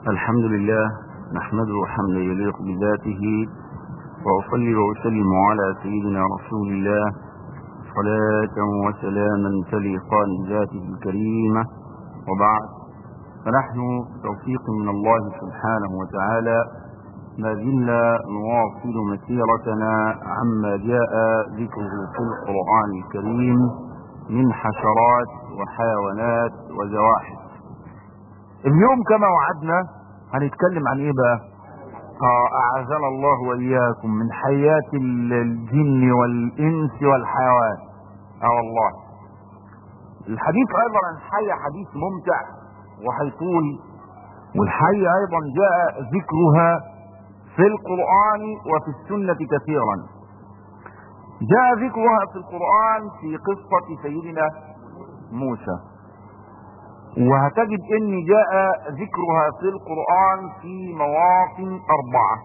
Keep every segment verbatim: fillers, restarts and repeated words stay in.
الحمد لله نحمده حمدا يليق بذاته، وأصلي وأسلم على سيدنا رسول الله صلاة وسلاما تليقان بذاته الكريمة. وبعد، فنحن توفيق من الله سبحانه وتعالى ما زلنا نواصل مسيرتنا عما جاء ذكره في القرآن الكريم من حشرات وحيوانات وزواحف. اليوم كما وعدنا هنتكلم عن ايه بقى؟ آه اعاذنا الله واياكم من حيات الجن والانس والحيوان. اه والله الحديث ايضا عن حية حديث ممتع وهيطول، والحية ايضا جاء ذكرها في القرآن وفي السنة كثيرا. جاء ذكرها في القرآن في قصة سيدنا موسى، وهتجد ان جاء ذكرها في القرآن في مواطن اربعة.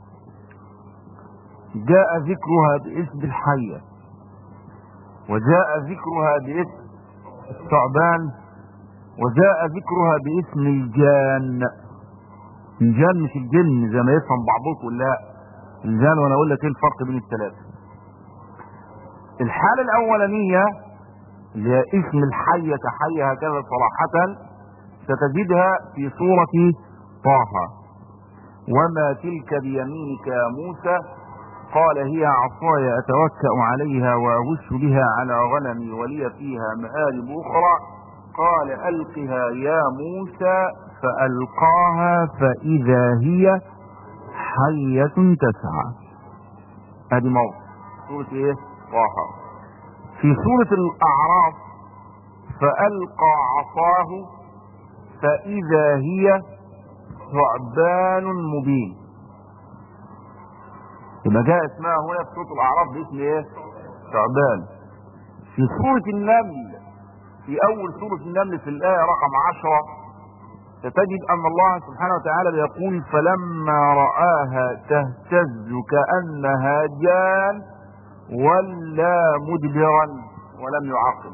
جاء ذكرها باسم الحية، وجاء ذكرها باسم الثعبان، وجاء ذكرها باسم الجان. الجان مش الجن زي ما يفهم بعضكم، لا، الجان، وانا اقول لك ايه الفرق بين الثلاثة. الحالة الاولانية اللي هي اسم الحية كحية هكذا صراحة ستجدها في سورة طه. وما تلك بيمينك يا موسى قال هي عصاي اتوكأ عليها واغش بها على غنمي ولي فيها مآرب اخرى قال القها يا موسى فالقاها فاذا هي حية تسعى. ادي موضع سورة ايه؟ طه. في سورة الأعراف فألقى عصاه فإذا هي ثعبان مبين. يبقى جاء اسمها هنا في سورة الأعراف باسم ايه؟ ثعبان. في سورة النمل، في أول سورة النمل في الآية رقم عشرة ستجد أن الله سبحانه وتعالى بيقول فلما رآها تهتز كأنها جان ولا مدبرا ولم يعقب.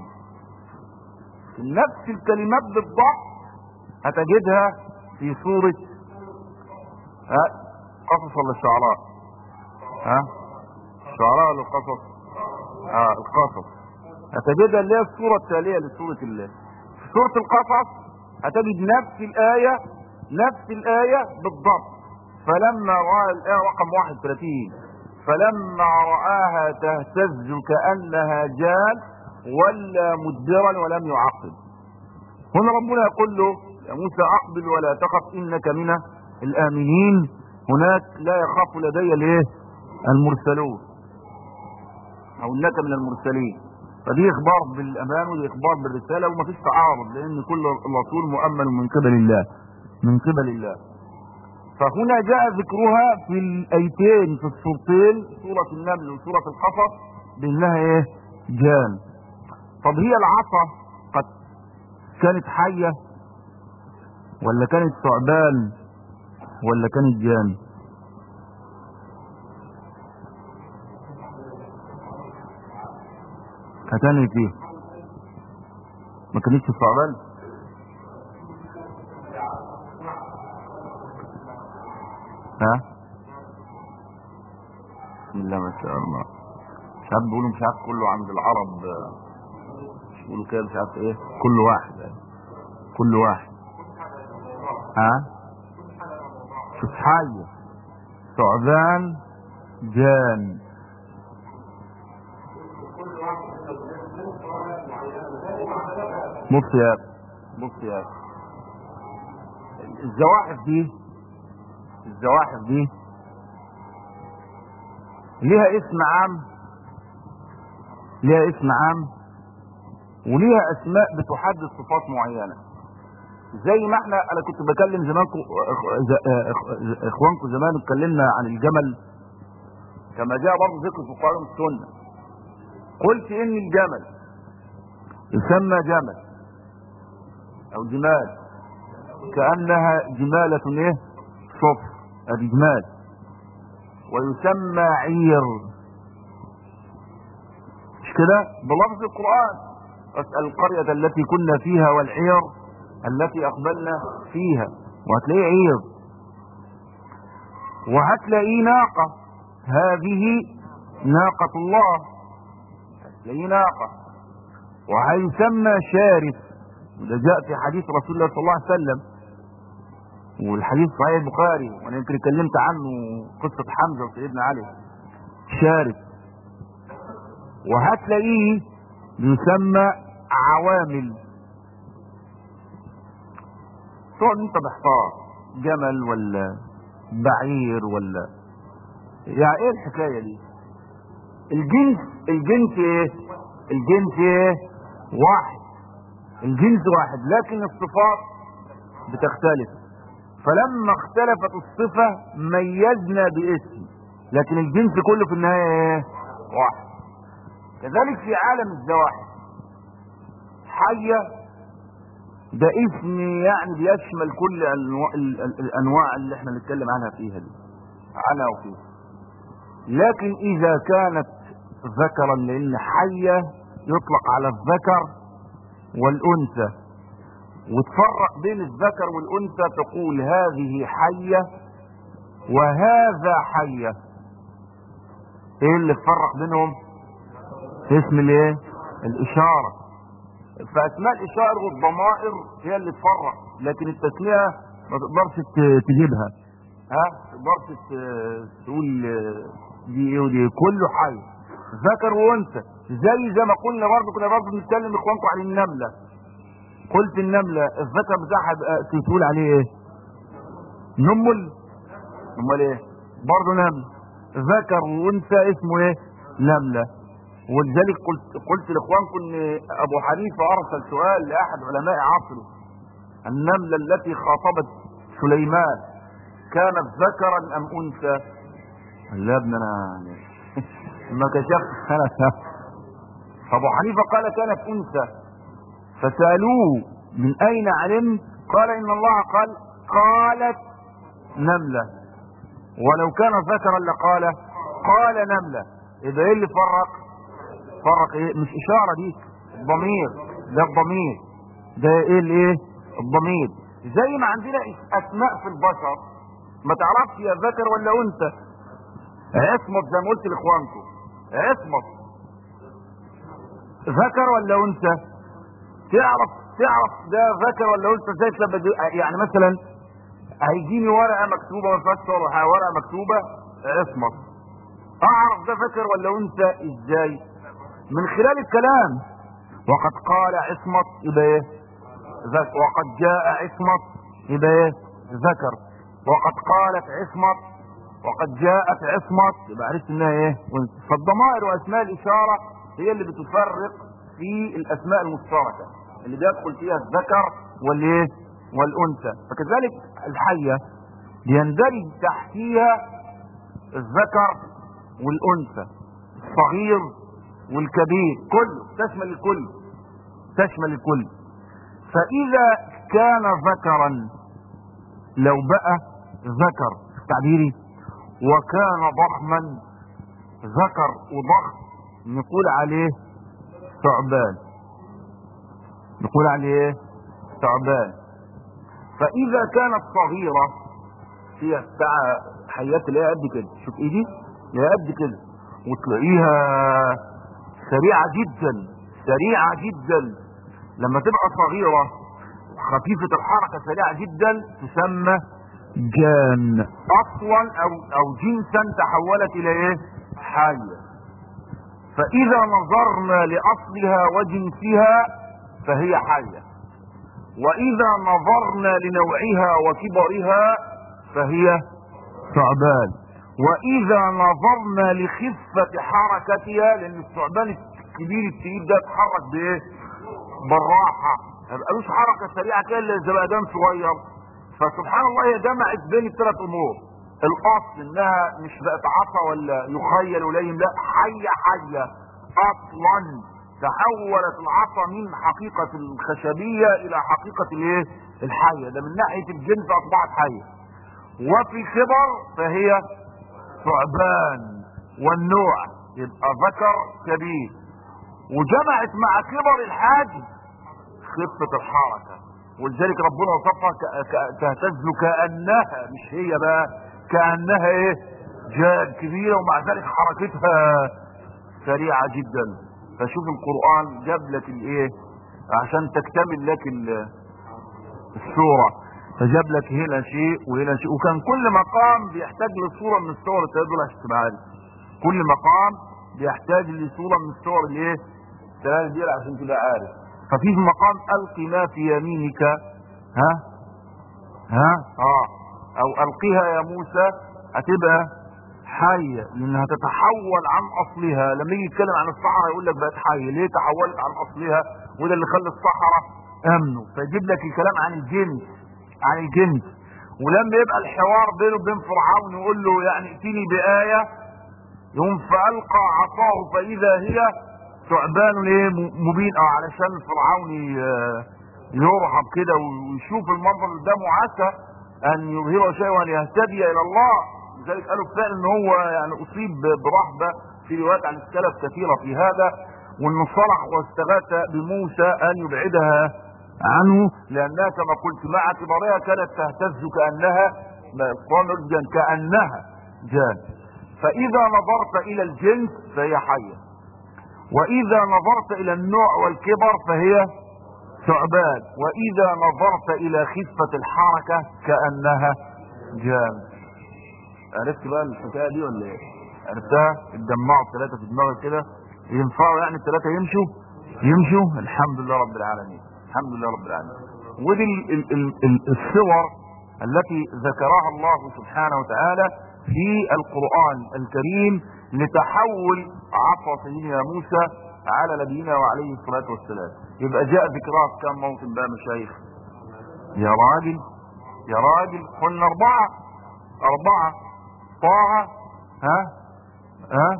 نفس الكلمات بالضبط هتجدها في سورة ها قصص ولا الشعراء؟ ها الشعراء ولا القصص؟ اه القصص. هتجدها اللي هي السورة التالية لسورة الله. في سورة القصص هتجد نفس الآية نفس الآية بالضبط. فلما رأى الآية رقم واحد وثلاثين فلما رآها تهتز كأنها جان ولا مدبرا ولم يعقب. هنا ربنا يقول له يا موسى اقبل ولا تخف انك من الآمنين. هناك لا يخاف لدي الايه؟ المرسلون، او انك من المرسلين. فدي اخبار بالامان ودي اخبار بالرسالة، وما فيش تعارض لان كل رسول مؤمن من قبل الله من قبل الله. فهنا جاء ذكرها في الايتين في السورتين، سورة النمل وسورة القصص، بانها ايه؟ جان. طب هي العصا قد كانت حية ولا كانت ثعبان ولا كانت جان؟ كانت ايه؟ ما كانتش ثعبان؟ ها؟ بسم الله ما شاء الله. مش عارف بيقولوا مش عارف كله عند العرب مش بيقولوا كده مش عارف ايه كل واحد يعني. كل واحد ها؟ شوف حاجة ثعبان جان. بص يا بص يا الزواحف دي الزواحف دي ليها اسم عام ليها اسم عام وليها اسماء بتحدد صفات معينة. زي ما احنا انا كنت بكلم زمانكم اخوانكم زمان اتكلمنا عن الجمل كما جاء برضه ذكر في القرآن والسنة. قلت ان الجمل يسمى جمل او جمال كأنها جمالة ايه؟ صفر، ادي جمال. ويسمى عير، مش كده بلفظ القرآن؟ اسأل القرية التي كنا فيها والعير التي اقبلنا فيها. وهتلاقيه عير، وهتلاقيه ناقة، هذه ناقة الله، هتلاقيه ناقة، وهيسمى شارف، وده جاء في حديث رسول الله صلى الله عليه وسلم، والحديث صحيح البخاري، وانا يمكن اتكلمت عنه، قصة حمزة وسيدنا علي. شارف. وهتلاقيه يسمى عوامل، تقعد انت محتار جمل ولا بعير ولا يعني ايه الحكايه دي؟ الجنس الجنس ايه؟ الجنس ايه؟ واحد، الجنس واحد، لكن الصفات بتختلف. فلما اختلفت الصفه ميزنا باسم، لكن الجنس كله في النهايه ايه؟ واحد. كذلك في عالم الزواحف، حيه ده اسم يعني بيشمل كل الانواع, الأنواع اللي احنا بنتكلم عنها فيها دي، عنها وفيها. لكن اذا كانت ذكرا، لان حية يطلق على الذكر والانثى، وتفرق بين الذكر والانثى، تقول هذه حية وهذا حية. ايه اللي تفرق بينهم؟ اسم الايه؟ الاشارة. فاسماء الاشاره والضمائر هي اللي تفرق، لكن التسميه ما تقدرش تجيبها، ها ما تقدرش تقول دي ايه ودي، كله حي، ذكر وانثى. زي زي ما قلنا برضه، كنا برضه بنتكلم اخوانكم عن النمله، قلت النمله الذكر بتاعها تقول عليه ايه؟ نمل. امال ايه؟ برضه نمل، ذكر وانثى اسمه ايه؟ نمله. ولذلك قلت قلت لاخوانكم ان ابو حنيفه ارسل سؤال لاحد علماء عصره: النمله التي خاطبت سليمان كانت ذكرا ام انثى؟ قال لا ابن انا ما كشفت انا. فابو حنيفه قال كانت انثى، فسالوه من اين علمت؟ قال ان الله قال قالت نمله، ولو كان ذكرا لقال قال نمله. يبقى ايه اللي فرق؟ فرق ايه؟ مش اشاره دي، الضمير ده، الضمير ده ايه الايه؟ الضمير. زي ما عندنا اسماء في البشر ما تعرفش يا ذكر ولا انثى. عصمت زي ما قلت لاخوانكم، عصمت ذكر ولا انثى؟ تعرف تعرف ده ذكر ولا انثى ازاي؟ لما يعني مثلا هيجيني ورقه مكتوبه ما فيهاش صوره، ورقه مكتوبه عصمت، اعرف ده ذكر ولا انثى ازاي؟ من خلال الكلام. وقد قال عصمت يبقى ايه؟ ذكر. وقد جاء عصمت يبقى ايه؟ ذكر. وقد قالت عصمت وقد جاءت عصمت يبقى عرفت انها ايه؟ فالضمائر واسماء الاشاره هي اللي بتفرق في الاسماء المشتركه اللي بيدخل فيها الذكر والايه؟ والانثى. فكذلك الحيه بيندرج تحتيها الذكر والانثى، الصغير والكبير، كله تشمل الكل، تشمل الكل. فاذا كان ذكرا، لو بقى ذكر تعبيري وكان ضخما، ذكر وضخم نقول عليه ثعبان، نقول عليه ثعبان. فاذا كانت صغيرة، فيها بتاع حيات اللي هي قد كده، شوف ايدي اللي هي قد كده، وتلاقيها سريعة جدا، سريعة جدا. لما تبقى صغيرة خفيفة الحركة سريعة جدا تسمى جان اصلا، او او جنسا تحولت الى ايه؟ حية. فاذا نظرنا لاصلها وجنسها فهي حية، واذا نظرنا لنوعها وكبرها فهي ثعبان، واذا نظرنا لخفة حركتها، لان الثعبان الكبير التقيل ده يتحرك بايه؟ بالراحة، ما بقالوش حركة سريعة كده الا زبادان صغير. فسبحان الله هي جمعت بين الثلاث امور، الاصل انها مش بقت عصا ولا يخيل اليهم، لا، حية حية اصلا، تحولت العصا من حقيقة الخشبية الى حقيقة الايه؟ الحية. ده من ناحية الجنس اصبحت حية. وفي كبر فهي ثعبان، والنوع يبقى ذكر كبير. وجمعت مع كبر الحاجز خفة الحركة، ولذلك ربنا وصفها تهتز كأنها، مش هي بقى، كأنها ايه جاد كبيرة، ومع ذلك حركتها سريعة جدا. فشوف القرآن جاب لك الايه عشان تكتمل لك الصورة، فجاب لك هنا شيء وهنا شيء، وكان كل مقام بيحتاج لصورة من الصور التدل عشان تبقى عارف. كل مقام بيحتاج لصورة من الصور الايه الثلاث دي عشان تبقى عارف. ففي مقام ألقي ما في يمينك، ها ها اه او ألقيها يا موسى، هتبقى حية لانها تتحول عن اصلها. لما يجي يتكلم عن الصحراء يقول لك بقت حية، ليه؟ تحولت عن اصلها، وده اللي خلى الصحراء امنوا. فيجيب لك الكلام عن الجنس، عن الجنس. ولما يبقى الحوار بينه وبين فرعون يقول له يعني ائتني بآية، يوم فألقى عصاه فإذا هي ثعبان ايه مبين، اه علشان فرعون يرهب كده ويشوف المنظر قدامه، عسى ان يظهر شيء وان يهتدي الى الله. لذلك قالوا فعلا ان هو يعني اصيب برهبه، في روايات عن السلف كثيره في هذا، وانه صرخ واستغاث بموسى ان يبعدها عنه، لانها كما قلت مع كبرها كانت تهتز كانها، القران يقول كانها جان. فاذا نظرت الى الجنس فهي حيه، واذا نظرت الى النوع والكبر فهي ثعبان، واذا نظرت الى خفة الحركة كأنها جان. عرفت بقى الحكاية دي ولا ايه؟ عرفتها؟ اتجمعوا الثلاثة في دماغك كده، ينفعوا يعني الثلاثة يمشوا يمشوا الحمد لله رب العالمين، الحمد لله رب العالمين. ودي ال ال ال ال الصور التي ذكرها الله سبحانه وتعالى في القرآن الكريم لتحول عصا سيدنا موسى على نبينا وعليه الصلاة والسلام. يبقى جاء ذكرها في كم موطن بقى مشايخ؟ يا راجل يا راجل قلنا أربعة أربعة طه، ها ها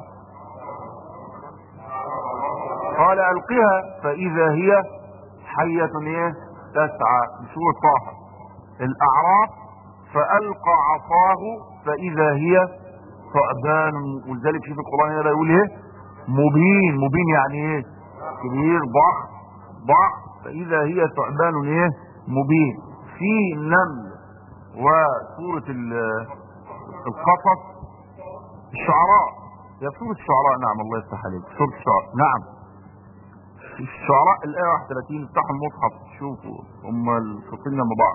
قال ألقها فإذا هي حية ايه تسعى بسورة طه. الأعراف فألقى عصاه فإذا هي ثعبان، ولذلك شوف القرآن هنا يقول ايه مبين. مبين يعني ايه؟ كبير ضخم ضخم. فإذا هي ثعبان ايه مبين. في النمل وسورة القصص الشعراء، يا سورة الشعراء نعم الله يفتح عليك، سورة الشعراء نعم. الشعراء الآية واحد وثلاثين، افتحوا المصحف شوفوا هم الفصلين مع بعض.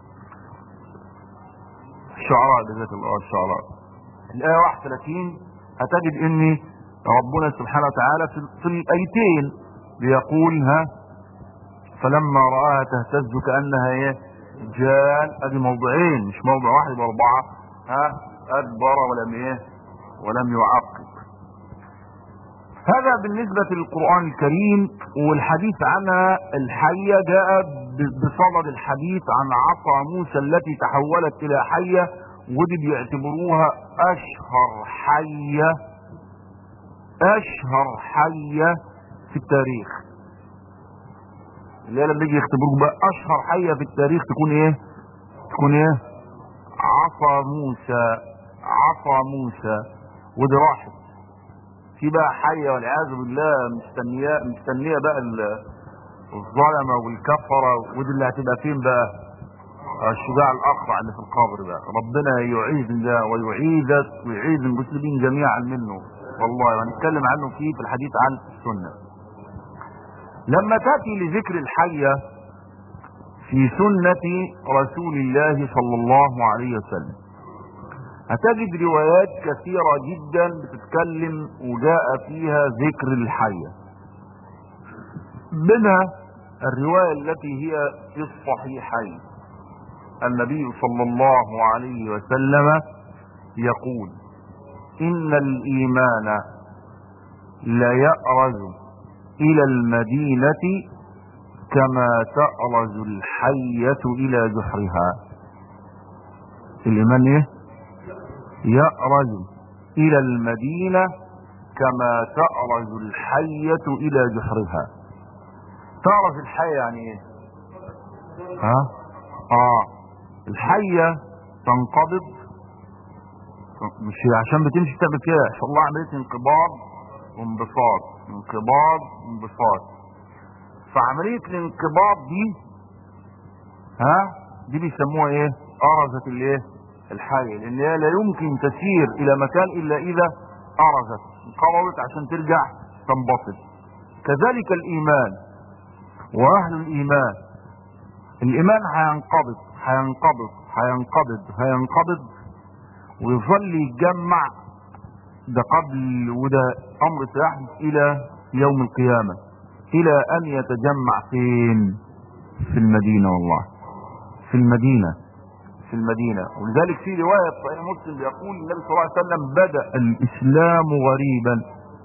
الشعراء جزاك الله. الشعراء الآية واحد وثلاثين هتجد ان ربنا سبحانه وتعالى في, في الآيتين بيقول ها فلما رآها تهتز كأنها ايه جان. ادي موضعين مش موضع واحد باربعة، ها ادبر ولم ايه ولم يعقب. هذا بالنسبة للقرآن الكريم. والحديث عنها الحية جاء بصدد الحديث عن عصا موسى التي تحولت الى حية، ودي بيعتبروها اشهر حية اشهر حية في التاريخ. اللي لما يجي يختبروك بقى اشهر حية في التاريخ تكون ايه تكون ايه عصا موسى. عصا موسى ودي راحت في بقى حية والعياذ بالله مستنية مستنية بقى الظلمة والكفرة، ودي اللي هتبقى فين بقى؟ الشجاع الأقرع اللي في القبر بقى. ربنا يعيذنا ويعيذك ويعيذ المسلمين جميعا منه والله، وهنتكلم عنه فيه في الحديث عن السنة. لما تأتي لذكر الحية في سنة رسول الله صلى الله عليه وسلم هتجد روايات كثيرة جدا بتتكلم وجاء فيها ذكر الحية. منها الرواية التي هي في الصحيحين، النبي صلى الله عليه وسلم يقول إن الإيمان لا يأرز إلى المدينة كما تأرز الحية إلى جحرها. الإيمان إيه؟ يأرز إلى المدينة كما تأرز الحية إلى جحرها. تأرز الحية يعني إيه؟ ها؟ آه الحية تنقبض، مش عشان بتمشي تعمل كده ان شاء الله عمليه انقباض وانبساط انقباض وانبساط. فعمليه الانقباض دي ها دي بيسموها ايه؟ ارزة الايه؟ الحية، لان هي لا يمكن تسير الى مكان الا اذا ارزت، انقبضت عشان ترجع تنبسط. كذلك الايمان واهل الايمان، الايمان هينقبض هينقبض هينقبض هينقبض ويظل يتجمع، ده قبل وده امر سيحدث الى يوم القيامة، الى ان يتجمع فين؟ في المدينة، والله في المدينة في المدينة. ولذلك في رواية صحيح مسلم يقول النبي صلى الله عليه وسلم: بدأ الاسلام غريبا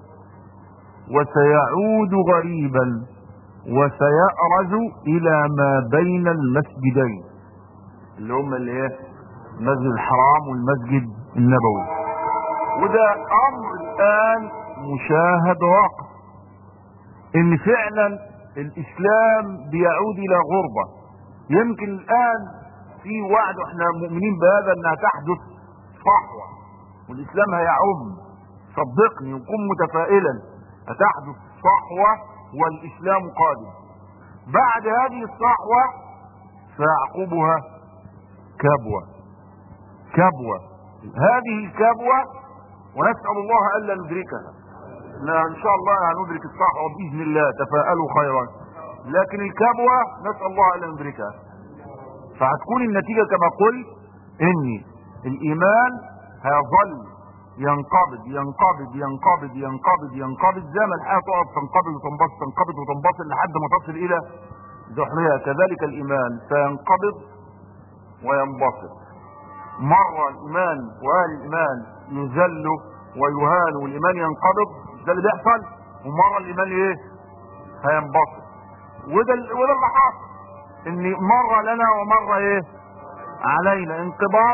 وسيعود غريبا وسيأرز الى ما بين المسجدين، اللي هم اللي ايه؟ المسجد الحرام والمسجد النبوي. وده امر الان مشاهد واقع، ان فعلا الاسلام بيعود الى غربة. يمكن الان في وعد، احنا مؤمنين بهذا، انها تحدث صحوة والاسلام هيعم، صدقني وكن متفائلا، هتحدث صحوة والاسلام قادم. بعد هذه الصحوة سيعقبها كبوة كبوة هذه الكبوة ونسأل الله الا ندركها، لا ان شاء الله هندرك الصحوة باذن الله، تفاءلوا خيرا، لكن الكبوة نسأل الله الا ندركها. فهتكون النتيجة كما قلت ان الايمان هيظل ينقبض ينقبض ينقبض ينقبض ينقبض زي ما الحياة تقعد تنقبض وتنبسط تنقبض وتنبسط لحد ما تصل الى زحرها، كذلك الايمان سينقبض وينبسط. مرة الايمان واهل الايمان يذل ويهان والايمان ينقبض، ده اللي بيحصل، ومرة الايمان ايه؟ هينبسط. وده وده اللي حاصل، ان مرة لنا ومرة ايه؟ علينا، انقباض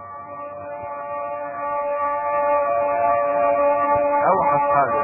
اوحش حاجة،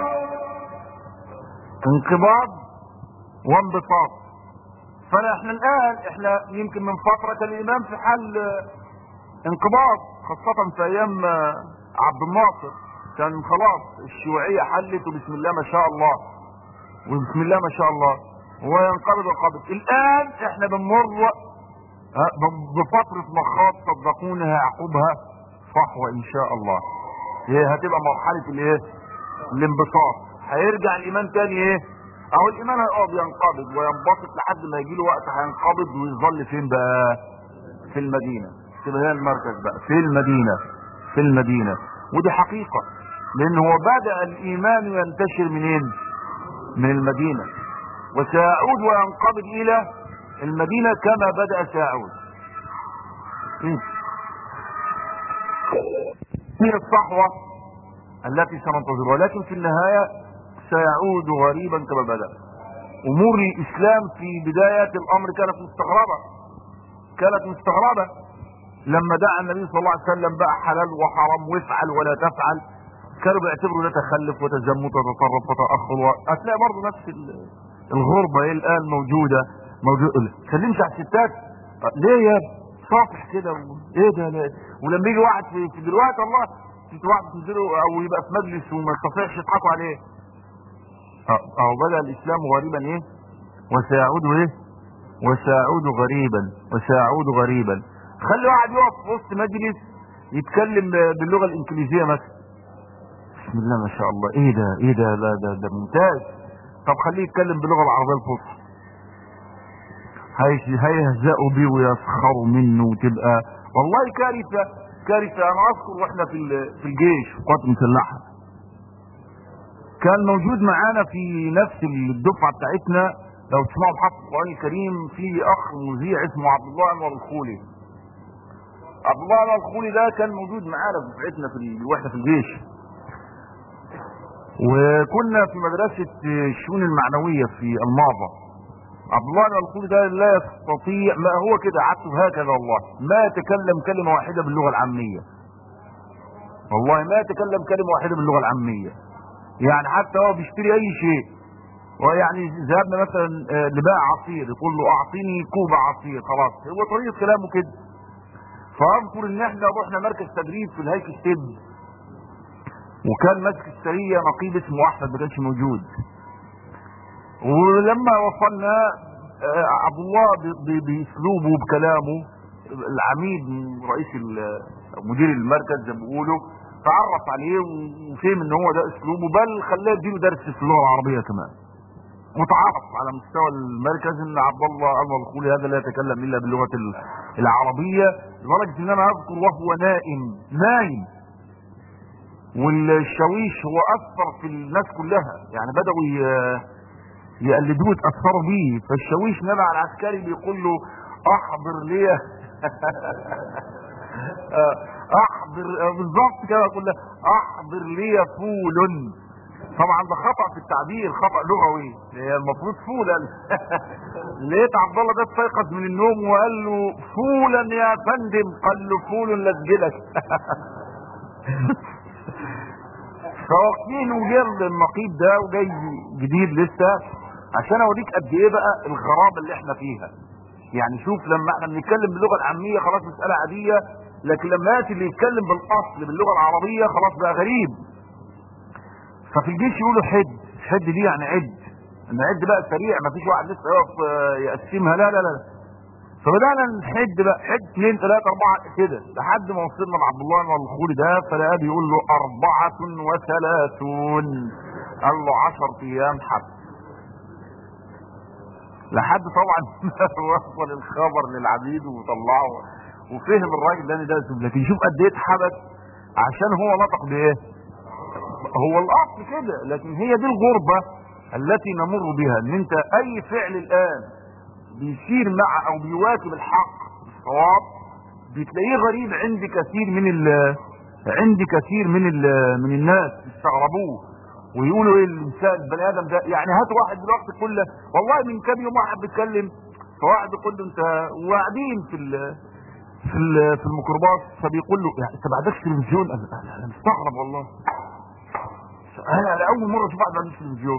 انقباض وانبساط. فاحنا الان احنا يمكن من فترة كان الامام في حال انقباض، خاصة في ايام عبد الناصر، كان خلاص الشيوعية حلت وبسم الله ما شاء الله وبسم الله ما شاء الله وينقبض القبض. الان احنا بنمر بفترة مخاض، صدقوني هيعقبها صحوة ان شاء الله. هي هتبقى مرحلة الايه؟ الانبساط. هيرجع الايمان تاني ايه؟ او الايمان هيقعد ينقبض وينبسط لحد ما يجي له وقت هينقبض ويظل فين بقى؟ في المدينة. تبقى هي المركز بقى في المدينة في المدينة. ودي حقيقة، لان هو بدأ الايمان ينتشر منين؟ من المدينة، وسيعود وينقبض الى المدينة كما بدأ سيعود. هي الصحوة التي سننتظرها، ولكن في النهاية سيعود غريبا كما بدأ. امور الاسلام في بداية الامر كانت مستغربة كانت مستغربة لما دعا النبي صلى الله عليه وسلم بقى حلال وحرام وافعل ولا تفعل، كانوا بيعتبروا ده تخلف وتزمت وتطرف وتأخر. هتلاقي برضه نفس الغربة ايه الان موجودة موجودة. سلمش على الستات ليه يا صافح كده ايه ده ليه؟ ولما يجي واحد في, في دلوقتي الله في واحد تنزله او يبقى في مجلس وما يستطيعش يضحكوا عليه. اهو بدأ الاسلام غريبا ايه وسيعود ايه وسيعود غريبا وسيعود غريبا. خلي واحد يقف في وسط مجلس يتكلم باللغة الانجليزية مثلا، بسم الله ما شاء الله، ايه ده ايه ده ده ده, ده ممتاز. طب خليه يتكلم باللغة العربية الفصحى، هيهزقوا بيه ويسخروا منه وتبقى والله كارثة كارثة. انا اذكر واحنا في في الجيش في القوات المسلحة، كان موجود معانا في نفس الدفعة بتاعتنا، لو تسمعوا بحفظ القرآن الكريم، في اخ مذيع اسمه عبد الله انور الخولي. عبد الله انور الخولي ده كان موجود معانا في دفعتنا في واحنا في الجيش، وكنا في مدرسة الشؤون المعنوية في الماظة. عبد الله انور الخولي ده لا يستطيع، ما هو كده عدته هكذا والله، ما يتكلم كلمة واحدة باللغة العامية، والله ما يتكلم كلمة واحدة باللغة العامية. يعني حتى هو بيشتري اي شيء، ويعني ذهبنا مثلا لبائع عصير يقول له اعطيني كوب عصير، خلاص هو طريقة كلامه كده. فاذكر ان احنا رحنا مركز تدريب في الهيك ستيب، وكان ماسك السرية نقيب اسمه احمد ما كانش موجود. ولما وصلنا عبد الله باسلوبه وبكلامه العميد رئيس مدير المركز زي ما بيقولوا تعرف عليه وفهم ان هو ده اسلوبه، بل خلاه يديله درس في اللغه العربيه كمان. متعارف على مستوى المركز ان عبد الله انور الخولي هذا لا يتكلم الا باللغه العربيه، لدرجه ان انا اذكر وهو نائم نايم والشاويش هو اثر في الناس كلها، يعني بداوا يقلدوه يتاثروا بيه، فالشاويش نادى على العسكري بيقول له احضر لي احضر بالظبط كده، اقول له احضر لي فول. طبعا ده خطا في التعبير، خطا لغوي، هي المفروض فولا. لقيت عبد الله ده استيقظ من النوم وقال له فولا يا فندم، قال له فول لسجلك. فواقفين وجاب النقيب ده وجاي جديد لسه عشان اوريك قد ايه بقى الغرابه اللي احنا فيها. يعني شوف لما احنا بنتكلم باللغه العاميه خلاص مساله عاديه، لكن لما ياتي اللي يتكلم بالاصل باللغه العربيه خلاص بقى غريب. ففي الجيش يقولوا حد، حد دي يعني عد، ان عد بقى سريع ما فيش واحد لسه يقف يقسمها، لا لا لا. فبدانا نحد بقى حد اثنين ثلاثه اربعه كده لحد ما وصلنا لعبد الله انور الخولي ده، فلقاه بيقول له اربعه وثلاثون، قال له عشر ايام حبس. لحد طبعا وصل الخبر للعبيد وطلعه وفهم الراجل ده ده، لكن شوف قد ايه اتحبس عشان هو نطق بايه؟ هو الاصل كده، لكن هي دي الغربه التي نمر بها، ان انت اي فعل الان بيسير مع او بيواكب الحق الصواب بتلاقيه غريب عند كثير من ال عند كثير من ال من الناس، يستغربوه ويقولوا ايه الانسان البني ادم ده. يعني هات واحد دلوقتي كله، والله من كام يوم واحد بيتكلم فواحد يقول له انت وقاعدين في ال في ال في الميكروباص، فبيقول له يعني انت ما عندكش تلفزيون؟ انا مستغرب والله، انا لاول مره اشوف واحد ما عندوش تلفزيون.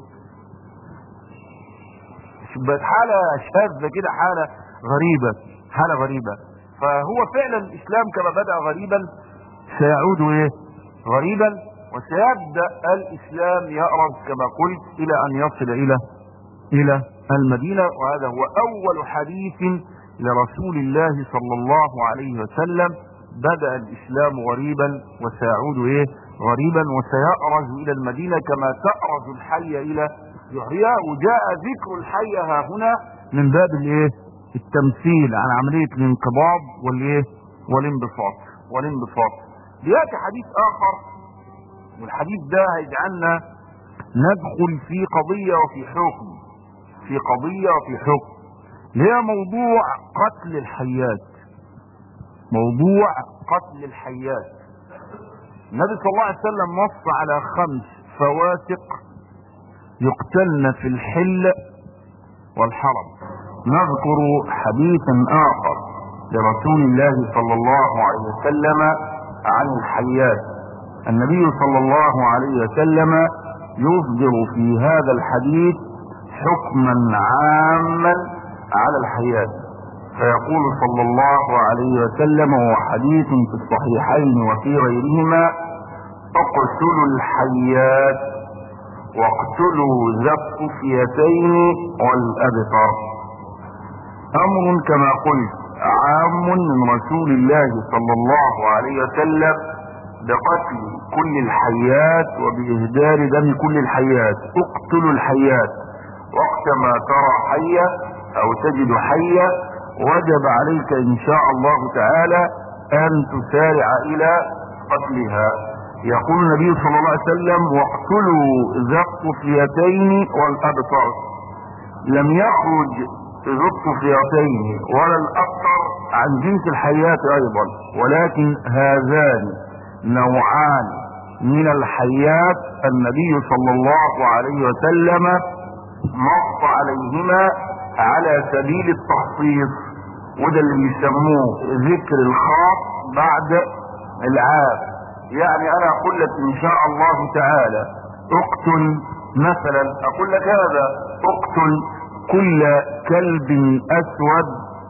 بقت حاله شاذه كده، حاله غريبه، حاله غريبه. فهو فعلا الاسلام كما بدا غريبا سيعود ايه؟ غريبا، وسيبدا الاسلام يأرز كما قلت الى ان يصل الى الى المدينه. وهذا هو اول حديث لرسول الله صلى الله عليه وسلم، بدا الاسلام غريبا وسيعود ايه؟ غريبا، وسيأرز الى المدينه كما تأرز الحيه الى جحرها. وجاء ذكر الحيه ها هنا من باب الايه؟ التمثيل عن عمليه الانقباض والايه؟ والانبساط والانبساط. ياتي حديث اخر، والحديث ده هيجعلنا ندخل في قضيه وفي حكم، في قضيه وفي حكم، اللي هي موضوع قتل الحيات. موضوع قتل الحيات. النبي صلى الله عليه وسلم نص على خمس فواسق يقتلن في الحل والحرم. نذكر حديثا اخر لرسول الله صلى الله عليه وسلم عن الحيات. النبي صلى الله عليه وسلم يصدر في هذا الحديث حكما عاما على الحيات، فيقول صلى الله عليه وسلم، وهو حديث في الصحيحين وفي غيرهما: اقتلوا الحيات واقتلوا ذا الطفيتين والابتر. امر كما قلت عام من رسول الله صلى الله عليه وسلم بقتل كل الحيات وبإهدار دم كل الحيات. اقتلوا الحيات، وقت ما ترى حية او تجد حية وجب عليك ان شاء الله تعالى ان تسارع الى قتلها. يقول النبي صلى الله عليه وسلم: واقتلوا ذا الطفيتين والابتر. لم يخرج ذو الطفيتين ولا الابتر عن جنس الحيات ايضا، ولكن هذان نوعان من الحيات النبي صلى الله عليه وسلم نص عليهما على سبيل التخصيص، وده اللي بيسموه ذكر الخاص بعد العام. يعني انا اقول لك ان شاء الله تعالى اقتل مثلا، اقول لك هذا اقتل كل كلب اسود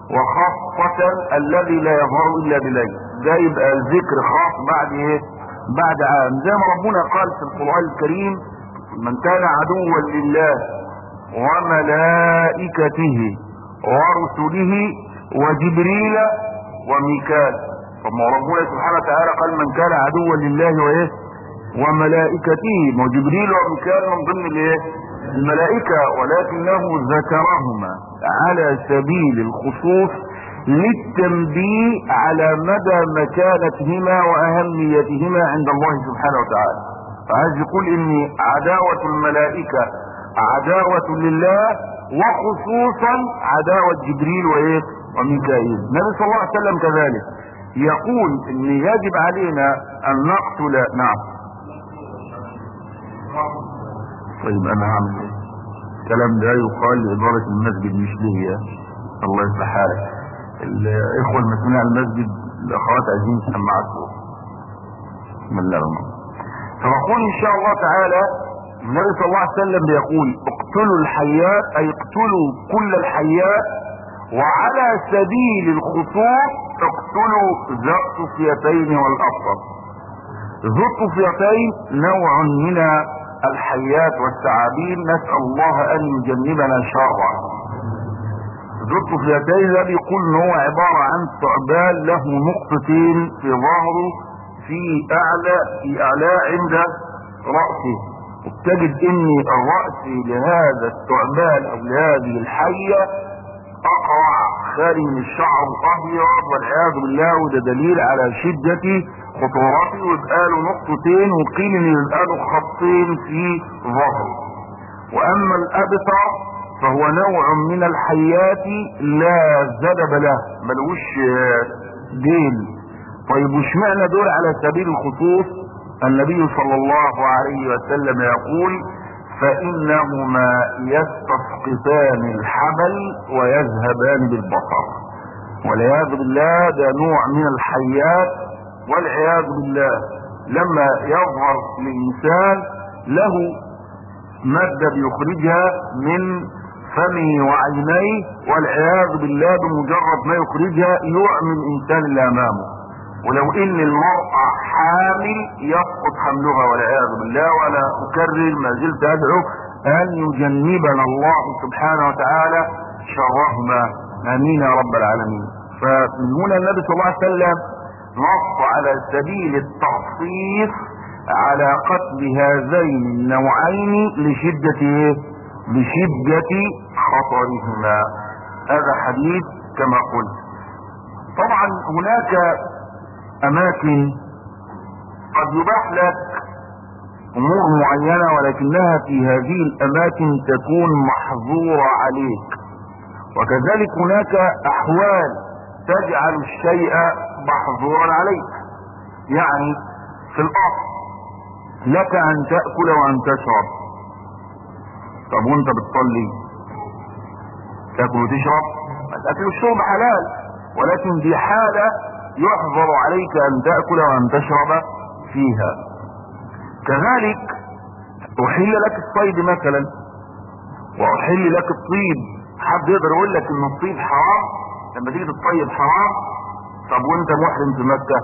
وخاصة الذي لا يظهر الا بليل. ده يبقى ذكر خاص بعد ايه؟ بعد عام، زي ما ربنا قال في القرآن الكريم: من كان عدوا لله وملائكته ورسله وجبريل وميكال. طب ما ربنا سبحانه وتعالى قال من كان عدوا لله وايه وملائكته، وجبريل وميكال من ضمن الايه الملائكة، ولكنه ذكرهما على سبيل الخصوص للتنبيه على مدى مكانتهما واهميتهما عند الله سبحانه وتعالى. فعايز يقول ان عداوة الملائكة عداوة لله، وخصوصا عداوة جبريل وايه وميكائيل. النبي صلى الله عليه وسلم كذلك يقول ان يجب علينا ان نقتل. نعم. طيب انا هعمل ايه؟ الكلام ده يقال لادارة المسجد مش ليا. الله يصلح حالك. الاخوة المسؤولين عن المسجد الاخوات عايزين سماعات صوت. بسم الله الرحمن الرحيم. فنقول ان شاء الله تعالى النبي صلى الله عليه وسلم بيقول اقتلوا الحيات، اي اقتلوا كل الحيات، وعلى سبيل الخصوص اقتلوا ذا الطفيتين والابطر. ذو الطفيتين نوع من الحيات والثعابين، نسأل الله ان يجنبنا شره. ذو الطفيتين ده بيقول ان هو عبارة عن ثعبان له نقطتين في ظهره في اعلى في اعلى عند رأسه. وتجد ان الرأس لهذا الثعبان او لهذه الحية اقرع خالي من الشعر ابيض والعياذ بالله، وده دليل على شدة خطورته. ويبقى له نقطتين، وقيل ان يبقى له خطين في ظهره. واما الابتر فهو نوع من الحيات لا ذنب له، ملوش ديل. طيب وش معنى دول على سبيل الخصوص؟ النبي صلى الله عليه وسلم يقول فإنهما يستسقطان الحبل ويذهبان بالبصر. والعياذ بالله ده نوع من الحيات، والعياذ بالله لما يظهر الإنسان له مادة بيخرجها من فمه وعينيه، والعياذ بالله بمجرد ما يخرجها يعمي الإنسان اللي أمامه. ولو ان المرأة حامل يسقط حملها والعياذ بالله. وانا اكرر ما زلت ادعو ان يجنبنا الله سبحانه وتعالى شرهما، امين يا رب العالمين. فمن هنا النبي صلى الله عليه وسلم نص على سبيل التخصيص على قتل هذين النوعين لشدة لشدة خطرهما. هذا حديث كما قلت. طبعا هناك اماكن قد يباح لك امور معينة، ولكنها في هذه الاماكن تكون محظورة عليك. وكذلك هناك احوال تجعل الشيء محظورا عليك. يعني في الاصل لك ان تأكل وان تشرب. طب وانت بتصلي تأكل وتشرب؟ الاكل والشرب حلال، ولكن دي حالة يحظر عليك ان تأكل وان تشرب فيها. كذلك احل لك الصيد مثلا، واحل لك الطيب. حد يقدر يقول لك ان الطيب حرام لما تيجي تطيب حرام؟ طب وانت محرم في مكة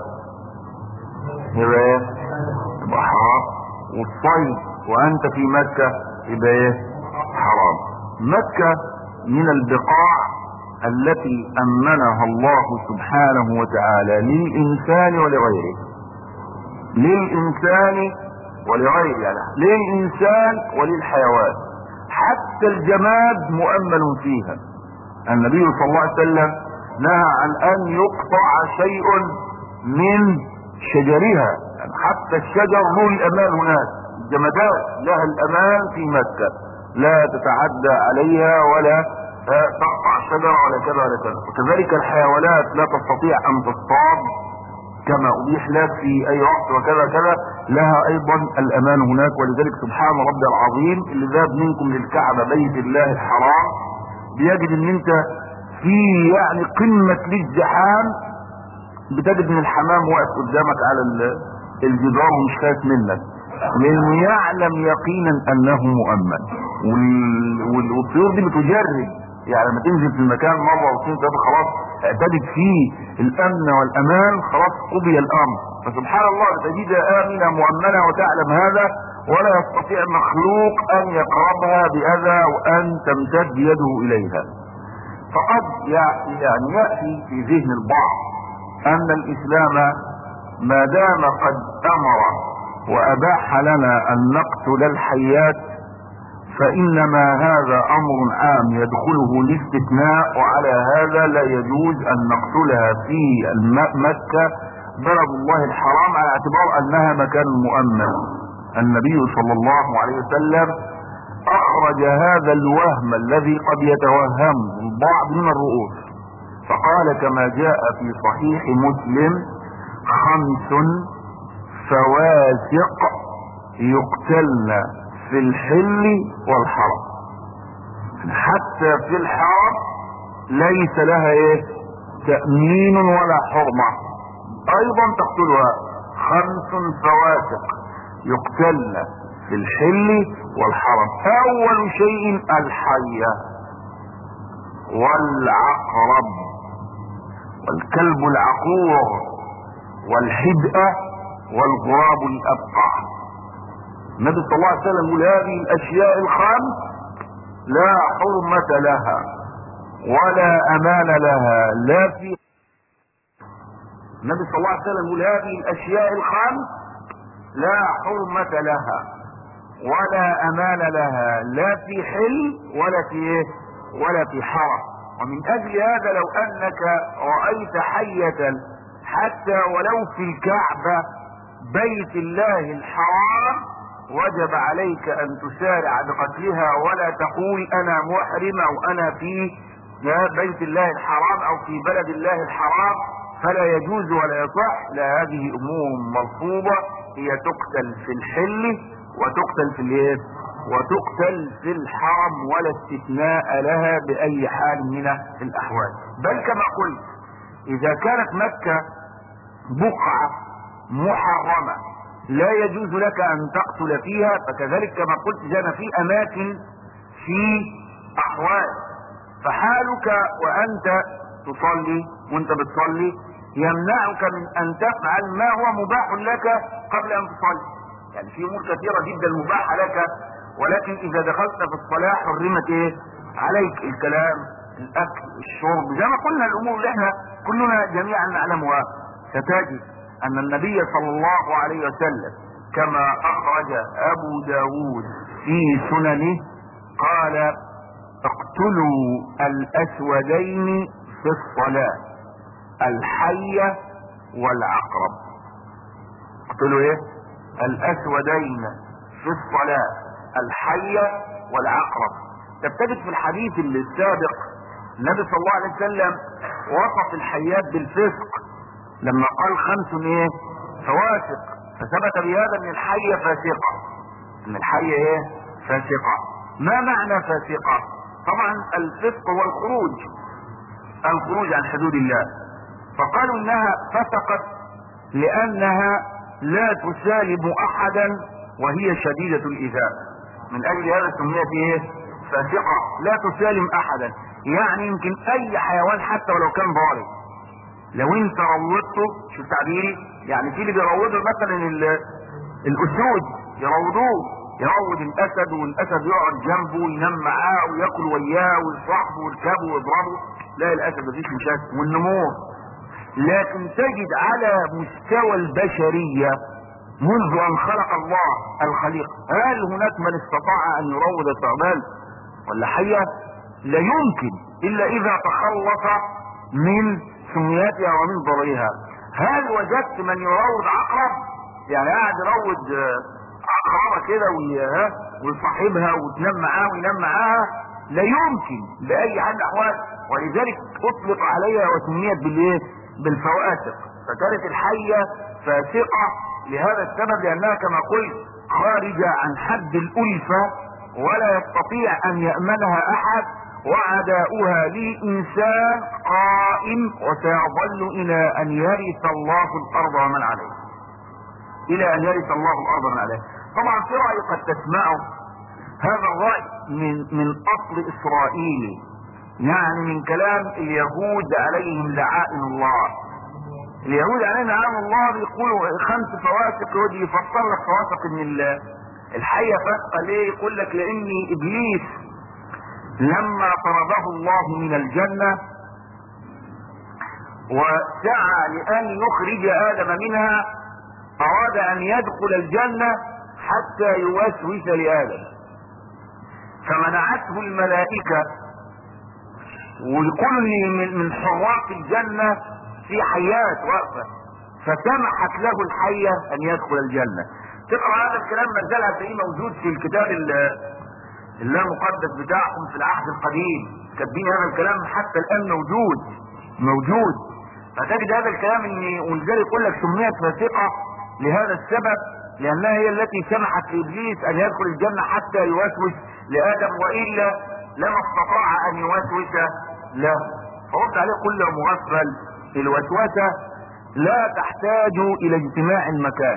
يبقى ايه؟ يبقى حرام. والصيد وانت في مكة يبقى ايه؟ حرام. مكة من البقاع التي امنها الله سبحانه وتعالى للانسان ولغيره. للانسان ولغيره، يعني للانسان وللحيوان. حتى الجماد مؤمن فيها. النبي صلى الله عليه وسلم نهى عن ان يقطع شيء من شجرها، يعني حتى الشجر له الامان هناك. الجمادات لها الامان في مكة، لا تتعدى عليها ولا تقطع شجرة ولا كذا ولا كذا. وكذلك الحيوانات لا تستطيع ان تصطاد كما ابيح لك في اي وقت وكذا كذا، لها ايضا الامان هناك. ولذلك سبحان ربي العظيم اللي ذهب منكم للكعبة بيت الله الحرام بيجد ان انت في يعني قمة للزحام بتجد ان الحمام واقف قدامك على الجدار ومش خايف منك، لانه يعلم يقينا انه مؤمن. والطيور دي بتجرب، يعني لما تنزل في المكان مرة واثنين ثلاثة خلاص اعتدت فيه الامن والامان، خلاص قضي الامر. فسبحان الله تجدها امنة مؤمنة وتعلم هذا، ولا يستطيع مخلوق ان يقربها باذى وان تمتد يده اليها. فقد يعني يأتي في ذهن البعض أن الإسلام ما دام قد أمر وأباح لنا أن نقتل الحيات فإنما هذا أمر عام يدخله الاستثناء، وعلى هذا لا يجوز أن نقتلها في مكة بلد الله الحرام على اعتبار أنها مكان مؤمن. النبي صلى الله عليه وسلم أخرج هذا الوهم الذي قد يتوهمه البعض من الرؤوس، فقال كما جاء في صحيح مسلم: خمس فواسق يقتلن في الحل والحرم. حتى في الحرم ليس لها ايه تأمين ولا حرمة، ايضا تقتلها. خمس فواسق يقتلن في الحل والحرم: اول شيء الحية والعقرب والكلب العقور والحدأة والغراب الأبقع. النبي صلى الله عليه وسلم يقول: هذه الأشياء الخمس لا حرمة لها ولا أمان لها لا في. النبي صلى الله عليه وسلم يقول: هذه الأشياء الخمس لا حرمة لها ولا أمان لها لا في حل ولا في ايه ولا في حرم. ومن أجل هذا لو أنك رأيت حية حتى ولو في الكعبة بيت الله الحرام وجب عليك أن تسارع بقتلها، ولا تقول أنا محرم أو أنا في بيت الله الحرام أو في بلد الله الحرام فلا يجوز ولا يصح. لا، هذه أمور مرفوضة، هي تقتل في الحل وتقتل في الايه وتقتل في الحرم ولا استثناء لها بأي حال من الأحوال. بل كما قلت إذا كانت مكة بقعة محرمة لا يجوز لك أن تقتل فيها، فكذلك كما قلت جاءنا في أماكن في أحوال. فحالك وأنت تصلي وأنت بتصلي يمنعك من أن تفعل ما هو مباح لك قبل أن تصلي. يعني في أمور كثيرة جدا مباحة لك، ولكن إذا دخلت في الصلاة حرمت إيه عليك؟ الكلام، الأكل، الشرب، زي ما قلنا الأمور اللي احنا كلنا جميعا نعلمها. ستجد أن النبي صلى الله عليه وسلم كما أخرج أبو داود في سننه قال: اقتلوا الأسودين في الصلاة، الحية والعقرب. اقتلوا ايه؟ الأسودين في الصلاة، الحية والعقرب. تجد في الحديث اللي السابق النبي صلى الله عليه وسلم وصف الحيات بالفسق لما قال: خمس ايه فواسق، فثبت بهذا ان الحية فاسقة، ان الحية ايه فاسقة. ما معنى فاسقة؟ طبعا الفسق هو الخروج الخروج عن حدود الله، فقالوا انها فسقت لانها لا تسالم احدا وهي شديدة الايذاء، من اجل هذا سميت ايه فاسقة، لا تسالم احدا. يعني يمكن اي حيوان حتى ولو كان ضارب لو انت روضته، شو تعبيري؟ يعني في اللي بيروضوا مثلا الاسود يروضوه، يروض الاسد والاسد يقعد جنبه وينام معاه وياكل وياه ويصاحبه ويركبه ويضربه، لا الاسد مفيش مشاكل، والنمور. لكن تجد على مستوى البشرية منذ ان خلق الله الخليق، هل هناك من استطاع ان يروض ثعبان ولا حية؟ لا يمكن الا اذا تخلص من سمياتها ومن ضررها. هل وجدت من يروض عقرب؟ يعني قاعد يروض عقربة كده ويصاحبها وتنام معاه وينام معاها؟ لا يمكن بأي حال الاحوال. ولذلك اطلق عليها وسميت بالايه بالفواسق. فكانت الحية فاسقة لهذا السبب، لانها كما قلت خارجة عن حد الألفة ولا يستطيع ان يأمنها احد، وعداؤها لإنسان قائم وسيظل إلى أن يرث الله الأرض ومن عليها، إلى أن يرث الله الأرض ومن عليها. طبعا في رأي قد تسمعه، هذا الرأي من من أصل إسرائيلي، يعني من كلام اليهود عليهم لعائن الله. اليهود عليهم لعائن الله بيقولوا خمس فواسق، ودي يفسر لك فواسق ان الحية فاسقة ليه؟ يقول لك لأن إبليس لما طرده الله من الجنة وسعى لأن يخرج آدم منها، أراد أن يدخل الجنة حتى يوسوس لآدم، فمنعته الملائكة، وكل من حراس الجنة في حيات واقفة، فسمحت له الحية أن يدخل الجنة. تقرأ هذا الكلام ما زال هتلاقيه موجود في الكتاب اللا مقدس بتاعهم في العهد القديم، كاتبين هذا الكلام حتى الآن موجود موجود فتجد هذا الكلام، ان ولذلك يقول لك سميت فاسقة لهذا السبب، لأنها هي التي سمحت لإبليس أن يدخل الجنة حتى يوسوس لآدم، وإلا لما استطاع أن يوسوس له. فرد عليه كل مغفل، الوسوسة لا تحتاج إلى اجتماع المكان،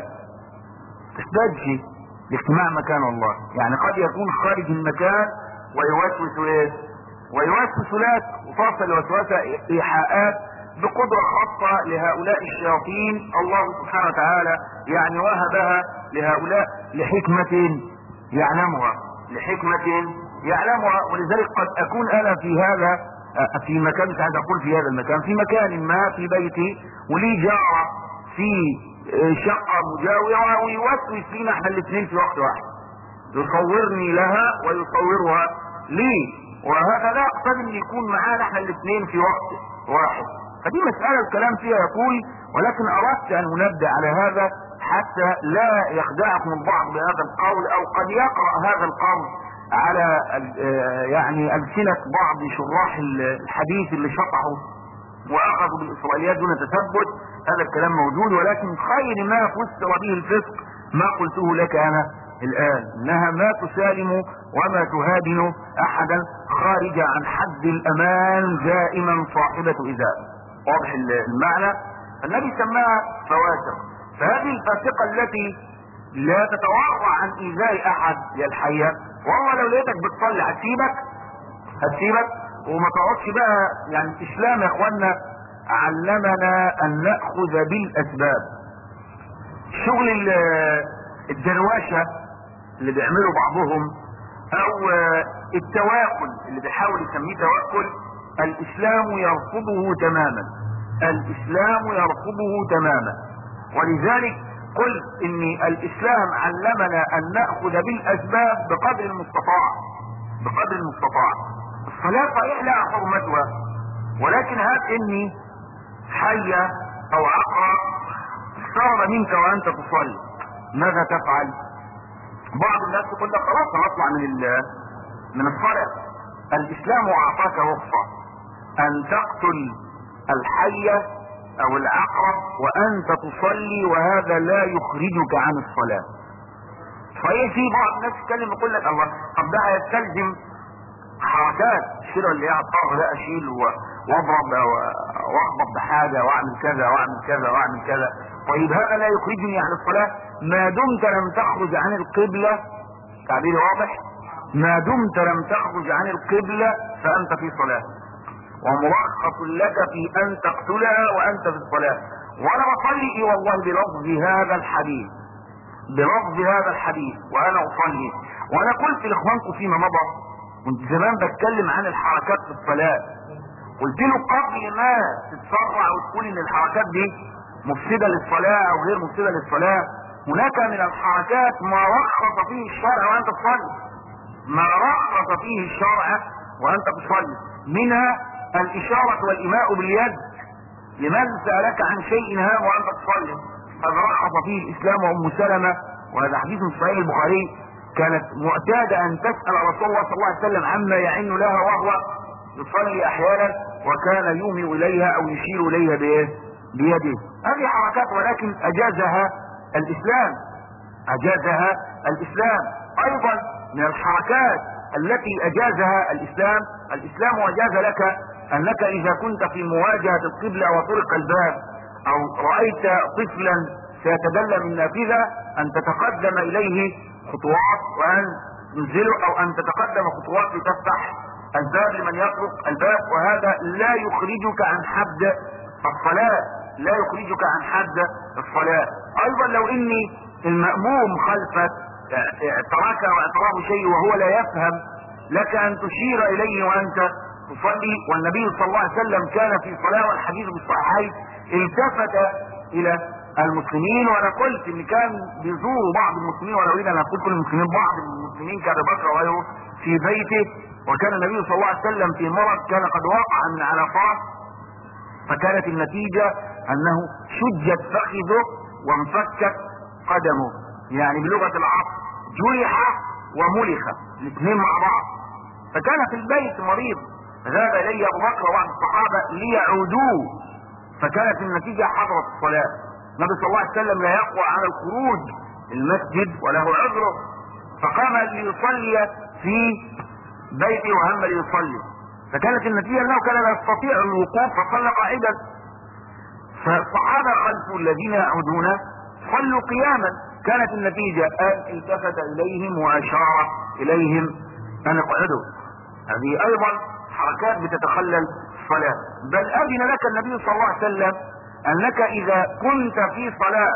تحتاج لاجتماع مكان الله. يعني قد يكون خارج المكان ويوسوس ايه ويوسوس لك، وتصل الوسوسة إيحاءات بقدرة خاصة لهؤلاء الشياطين، الله سبحانه وتعالى يعني وهبها لهؤلاء لحكمة يعلمها لحكمة يعلمها ولذلك قد أكون أنا في هذا في مكان، مش عايز أقول في هذا المكان، في مكان ما في بيتي ولي جارة في شقة مجاورة ويوسوس فينا احنا الاثنين في وقت واحد، يصورني لها ويصورها لي، وهذا لا يقتضي ان يكون معانا احنا الاثنين في وقت واحد. فدي مسألة الكلام فيها يقول، ولكن اردت ان انبه على هذا حتى لا يخدعكم البعض بهذا القول، او قد يقرأ هذا القول على يعني ألسنة بعض شراح الحديث اللي شطحوا واخذوا بالاسرائيليات دون تثبت. هذا الكلام موجود، ولكن خير ما فسر به الفسق ما قلته لك انا الان، انها ما تسالم وما تهادن احدا خارج عن حد الامان دائما صاحبة ايذاء. واضح المعنى؟ النبي سماها فواسق. فهذه الفاسقة التي لا تتورع عن ايذاء احد هي الحية، والله لو لقيتك بتصلي هتسيبك هتسيبك وما تقعدش بقى. يعني الاسلام يا اخوانا علمنا ان نأخذ بالاسباب. شغل الدرواشة اللي بيعمله بعضهم او التواكل اللي بيحاول يسميه توكل، الاسلام يرفضه تماما الاسلام يرفضه تماما ولذلك قل ان الاسلام علمنا ان نأخذ بالاسباب بقدر المستطاع بقدر المستطاع. الصلاة صحيح لها حرمتها، ولكن هات اني حية او عقرب اقترب منك وانت تصلي، ماذا تفعل؟ بعض الناس يقول لك خلاص انا اطلع من من الصلاة. الاسلام اعطاك رخصة ان تقتل الحية او العقرب وانت تصلي، وهذا لا يخرجك عن الصلاة. صحيح في بعض الناس يتكلم يقول لك الله طب ده هيستلزم حركات، الشيله اللي هي اضطر لا اشيل واضرب واخبط بحاجه واعمل كذا واعمل كذا واعمل كذا. طيب هذا لا يخرجني عن الصلاه ما دمت لم تخرج عن القبله. تعبيري واضح؟ ما دمت لم تخرج عن القبله فانت في صلاه، ومرخص لك في ان تقتلها وانت في الصلاه. وانا بصلي ايه والله بلفظ هذا الحديث بلفظ هذا الحديث وانا اصلي. وانا قلت لاخوانكم فيما مضى، كنت زمان بتكلم عن الحركات في الصلاة، قلت له قبل ما تتسرع وتقول ان الحركات دي مفسدة للصلاة او غير مفسدة للصلاة، هناك من الحركات ما رخص فيه الشرع وانت تصلي ما رخص فيه الشرع وانت تصلي منها الاشارة والايماء باليد لمن سألك عن شيء هام وانت تصلي، هذا رخص فيه الاسلام. وام سلمة وهذا حديث من صحيح البخاري كانت معتادة ان تسأل رسول الله صلى الله عليه وسلم عما يعن لها وهو يصلي احيانا، وكان يومي اليها او يشير اليها بايه؟ بيده. هذه حركات ولكن اجازها الاسلام اجازها الاسلام. ايضا من الحركات التي اجازها الاسلام الاسلام اجاز لك انك اذا كنت في مواجهة القبلة وطرق الباب او رأيت طفلا سيتدلى من نافذة ان تتقدم اليه خطوات وان تنزله، او ان تتقدم خطوات لتفتح الباب لمن يطرق الباب، وهذا لا يخرجك عن حد الصلاة لا يخرجك عن حد الصلاة. ايضا لو اني المأموم خلفك اعتراك واعتراه شيء وهو لا يفهم لك ان تشير اليه وانت تصلي. والنبي صلى الله عليه وسلم كان في صلاة، والحديث بالصحيحين، التفت الى المسلمين. وانا قلت ان كان بيزوروا بعض المسلمين، ولا اريد ان اقول كل المسلمين، بعض المسلمين كابي بكر وغيره في بيته، وكان النبي صلى الله عليه وسلم في مرض كان قد وقع من عرفات، فكانت النتيجة انه شجت فخذه وانفكت قدمه، يعني بلغة العصر جرح وملخ الاثنين مع بعض. فكان في البيت مريض، ذهب الي ابو بكر وبعض الصحابة ليعودوه، فكانت النتيجة حضرت الصلاة. النبي صلى الله عليه وسلم لا يقوى على الخروج المسجد وله عذره، فقام ليصلي في بيته وهم ليصلي، فكانت النتيجة انه كان لا يستطيع الوقوف فصلى قاعدا. فالصحابة خلفوا الذين يعودون صلوا قياما، كانت النتيجة ان التفت اليهم واشار اليهم ان اقعدوا. هذه ايضا حركات بتتخلل الصلاة. بل اذن لك النبي صلى الله عليه وسلم انك اذا كنت في صلاة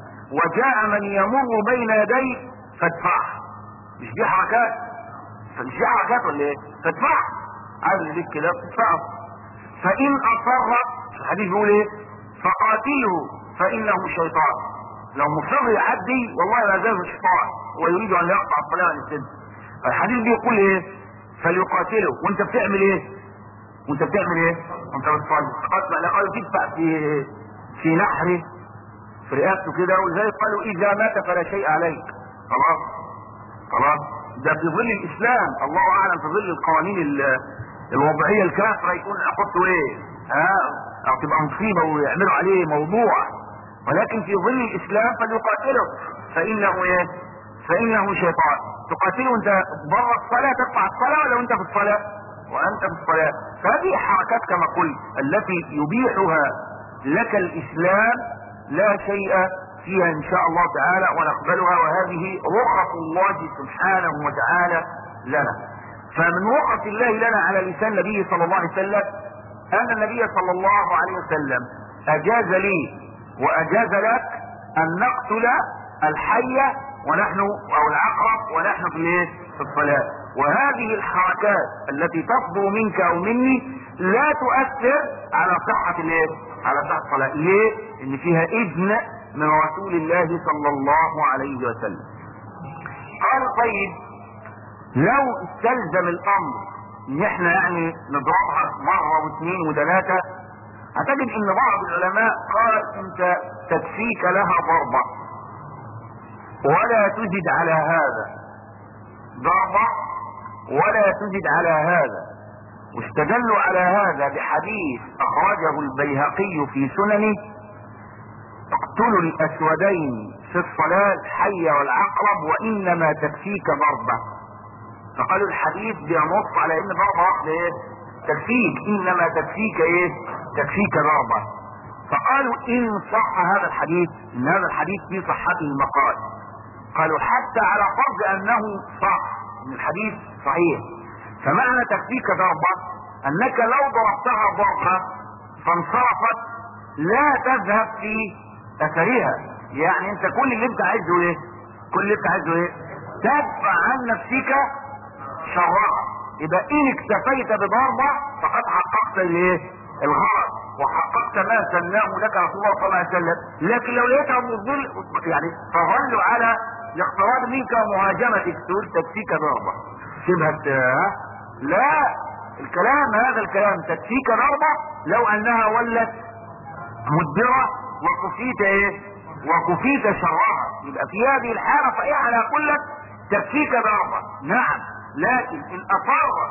وجاء من يمر بين يديك فادفعه. مش دي حركات؟ مش دي حركات ولا ايه؟ فادفعه، عامل ليك كده تدفعه. فان اصر، الحديث بيقول ايه؟ فقاتله فانه شيطان. لو مصر يعدي والله لا زال الشيطان ويريد ان يقطع الصلاة عن السن. الحديث بيقول ايه؟ فليقاتله. وانت بتعمل ايه؟ وانت بتعمل ايه؟ وانت بتصلي قتل لا قالوا تدفع في في نحره في رئاسته كده، ولذلك قالوا اذا مات فلا شيء عليك. خلاص خلاص، ده في ظل الاسلام، الله اعلم في ظل القوانين الوضعيه الكافره يكون اخذته ايه؟ ها او تبقى مصيبه ويعملوا عليه موضوع، ولكن في ظل الاسلام فليقاتله فانه ايه؟ فانه شيطان. تقاتله وانت بره الصلاه تقطع الصلاه، ولا وانت في الصلاه؟ وانت في الصلاه. فهذه حركات كما قلت التي يبيحها لك الاسلام لا شيء فيها ان شاء الله تعالى، ونقبلها، وهذه رخص الله سبحانه وتعالى لنا. فمن رخص الله لنا على لسان النبي صلى الله عليه وسلم ان النبي صلى الله عليه وسلم اجاز لي واجاز لك ان نقتل الحية ونحن او العقرب ونحن في الايه؟ في الصلاة. وهذه الحركات التي تصدر منك او مني لا تؤثر على صحة الايه؟ على صحة الصلاة. ليه؟ ان فيها اذن من رسول الله صلى الله عليه وسلم. قال طيب لو استلزم الامر ان احنا يعني نضربها مرة واثنين وثلاثة، هتجد ان بعض العلماء قال انت تكفيك لها ضربة ولا تزد على هذا، ضربة ولا تزد على هذا. واستدلوا على هذا بحديث اخرجه البيهقي في سننه: اقتلوا الاسودين في الصلاة الحية والعقرب وانما تكفيك ضربة. فقالوا الحديث بينص على ان ضربة واحدة ايه؟ تكفيك، انما تكفيك ايه؟ تكفيك ضربة. فقالوا ان صح هذا الحديث، ان هذا الحديث في صحته مقال، قالوا حتى على فرض انه صح، ان الحديث صحيح، فمعنى تكفيك ضربة انك لو ضربتها ضربة فانصرفت لا تذهب في اثرها. يعني انت كل اللي انت عايزه ايه؟ كل اللي انت عايزه ايه؟ تدفع عن نفسك شرها. يبقى ان اكتفيت بضربة فقد حققت الايه؟ الغرض، وحققت ما سناه لك رسول الله صلى الله عليه وسلم. لكن لو لقيتها مضل يعني تظل على الاقتراب منك ومهاجمتك تقول تكفيك ضربة شبهة، لا، الكلام هذا الكلام تكفيك ضربة لو انها ولت مدبرة وكفيت ايه؟ وكفيت شرها. يبقى في هذه الحالة صحيح على كل تكفيك ضربة، نعم، لكن ان اصرت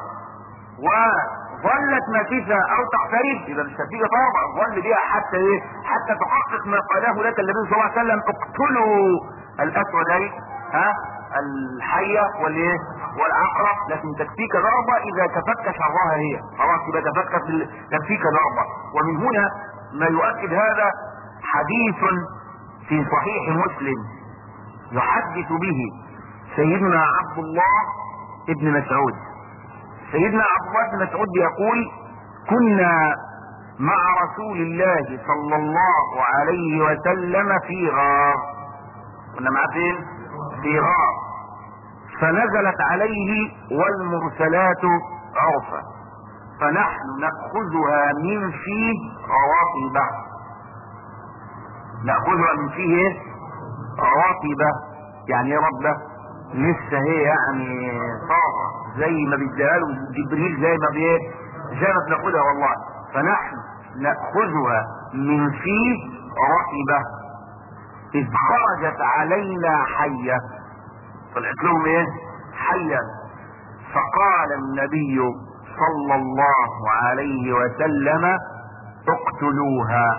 وظلت ماسسة او تقترب يبقى مش تكفيك ضربة، ظل بها حتى ايه؟ حتى تحقق ما قاله لك النبي صلى الله عليه وسلم: اقتلوا الاسودين، ها، الحية والايه؟ والعقرب، لكن تكفيك ضربة اذا تفك شرها هي، خلاص يبقى تفك تكفيك ضربة. ومن هنا ما يؤكد هذا حديث في صحيح مسلم يحدث به سيدنا عبد الله ابن مسعود. سيدنا عبد الله بن مسعود يقول: كنا مع رسول الله صلى الله عليه وسلم في غار. كنا معاه فين؟ في غار. فنزلت عليه والمرسلات عرفا فنحن نأخذها من فيه رواطبة. نأخذها من فيه رواطبة يعني ايه ربة؟ لسه هي يعني طاقة زي ما بيديها له جبريل، زي ما بيه زي ما بناخدها والله. فنحن نأخذها من فيه رطبة إذ خرجت علينا حية، طلعت لهم ايه؟ حية. فقال النبي صلى الله عليه وسلم اقتلوها.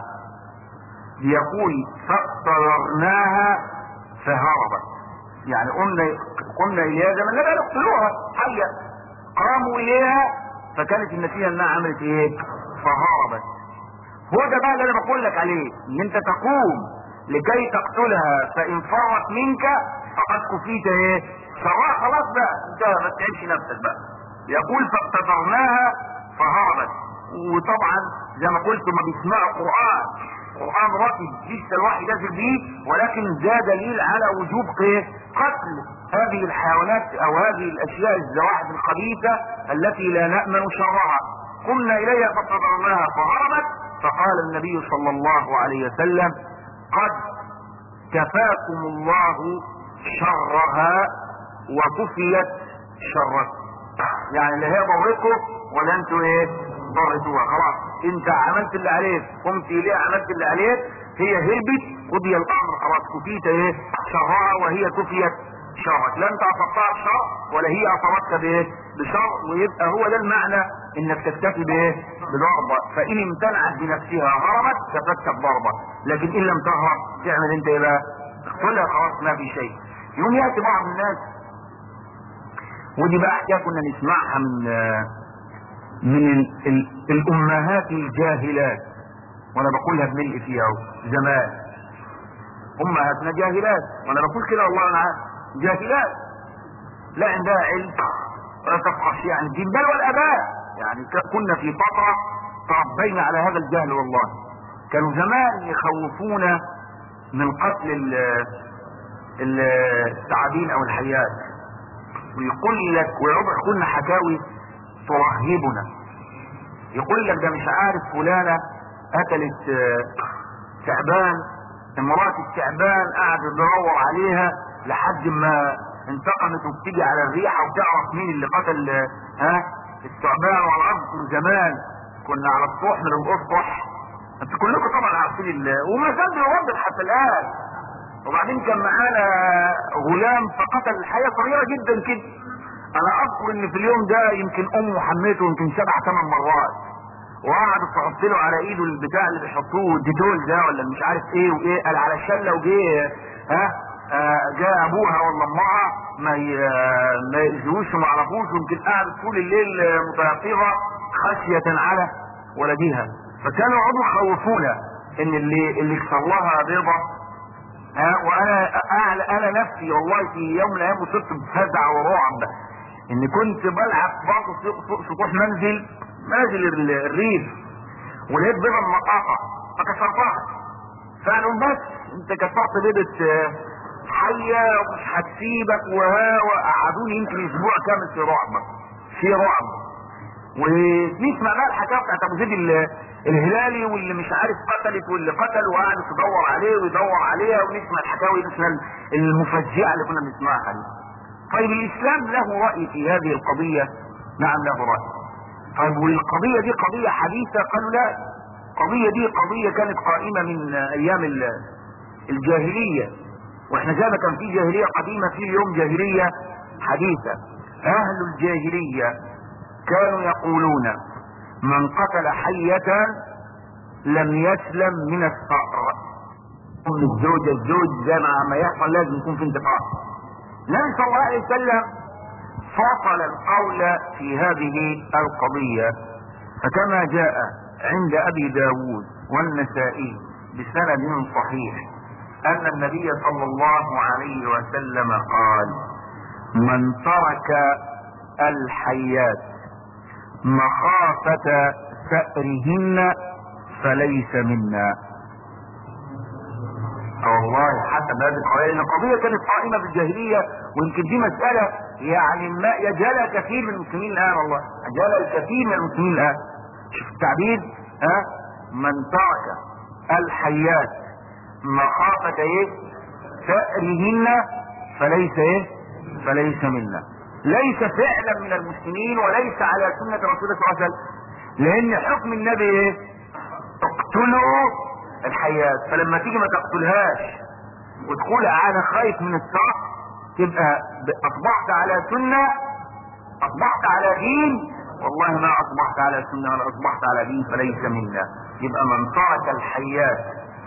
يقول فاقترناها فهربت، يعني قمنا قمنا اليها زي ما النبي قال اقتلوها حية، قاموا اليها فكانت النتيجة انها عملت ايه؟ فهربت. هو ده بقى اللي انا بقول لك عليه، ان انت تقوم لكي تقتلها فان فرت منك فقد كفيت ايه؟ شرها خلاص بقى انت ما تتعبش نفسك بقى. يقول فاقتدرناها فهربت. وطبعا زي ما قلت ما بيسمعوا قرآن، قرآن رتب لسه الوحي نازل بيه، ولكن ده دليل على وجوب قتل هذه الحيوانات او هذه الاشياء الزواحف الخبيثة التي لا نأمن شرها. قمنا اليها فاقتدرناها فهربت. فقال النبي صلى الله عليه وسلم قد كفاكم الله شرها وكفيت شرها. يعني اللي هي ضرتكم ولا انتوا ايه ضرتوها، خلاص انت عملت اللي عليك، قمت اليها عملت اللي عليك، هي هربت قضي الامر خلاص، كفيت ايه شرها وهي كفيت شرك. لا انت اصبتها بشر ولا هي اصابتك بايه بشر. ويبقى هو ده المعنى انك تكتفي بايه بضربة. فان امتنعت بنفسها هربت كفتك ضربة، لكن ان لم تهرب تعمل انت ايه بقى؟ تقتلها خلاص ما في شيء. يوم ياتي بعض الناس، ودي بقى حكايه كنا نسمعها من من ال ال الامهات الجاهلات، وانا بقولها بملء فيها زمان، امهاتنا جاهلات، وانا بقول كده والله انا جاهلات لا عندها علم ولا تفقه شيء عن الدين بل والاباء. يعني كنا في فتره تربينا على هذا الجهل والله. كانوا زمان يخوفونا من قتل الثعابين او الحيات، ويقول لك ويقعد يحكوا لنا حكاوي ترهبنا. يقول لك ده مش عارف فلانه قتلت تعبان، امراه التعبان قاعد يدور عليها لحد ما انتقمت وبتيجي على الريحه وتعرف مين اللي قتل ها الثعبان. وانا اذكر زمان كنا على السطح من الاسطح، انتوا كلكم طبعا عارفين وما زال بيوضح حتى الان. وبعدين كان معانا غلام فقتل الحياه صغيره جدا كده. انا اذكر ان في اليوم ده يمكن امه حميته يمكن سبع ثمان مرات، وقعدت تحط له على ايده البتاع اللي بيحطوه الديتول ده ولا مش عارف ايه وايه، قال على الشله وجه ها آه جاء ابوها ولا امها ما ما يأذوش وما عرفوش، يمكن قعدت طول الليل متيقظه خشيه على ولدها. فكانوا يقعدوا يخوفونا ان اللي اللي يكسر لها بيضه ها. وانا اعلى انا نفسي والله في يوم من الايام وصرت بفزع ورعب ان كنت بلعب برضه فوق سطوح منزل منازل الريف، ولقيت بيضه مقاطعه فكسرتها. فقالوا بس انت كسرت بيضه حيه ومش هتسيبك وها، وقعدوني يمكن اسبوع كامل في رعب في رعب. ونسمع بقى الحكايه بتاعت ابو زيد الهلالي واللي مش عارف قتلت واللي قتل وقعدت تدور عليه ويدور عليها، ونسمع الحكاوي نسمع المفجعه اللي كنا بنسمعها دي. طيب الاسلام له راي في هذه القضيه؟ نعم له راي. طيب والقضيه دي قضيه حديثه؟ قالوا لا، القضيه دي قضيه كانت قائمه من ايام الجاهليه، واحنا زي ما كان في جاهليه قديمه في اليوم جاهليه حديثه. اهل الجاهليه كانوا يقولون من قتل حية لم يسلم من الثأر. الزوج الزوج زي ما يحصل لازم يكون في انتقام. النبي صلى الله عليه وسلم فصل القول في هذه القضية، فكما جاء عند ابي داود والنسائي بسند صحيح ان النبي صلى الله عليه وسلم قال من ترك الحيات مخافة ثأرهن فليس منا. والله حسب هذه القضيه، لان القضيه كانت قائمه بالجاهليه، ويمكن دي مساله يعني ما يجهلها كثير من المسلمين الان، والله يجهلها الكثير من المسلمين الان. شوف التعبير، ها من ترك الحيات مخافه ايه؟ ثأرهن فليس ايه؟ فليس منا. ليس فعلا من المسلمين وليس على سنه رسول الله صلى الله عليه وسلم، لان حكم النبي ايه؟ اقتلوا الحيات. فلما تيجي ما تقتلهاش وتقول انا خايف من السرق، تبقى اصبحت على سنة، اصبحت على دين. والله ما اصبحت على سنة ولا اصبحت على دين فليس منا. يبقى من ترك الحيات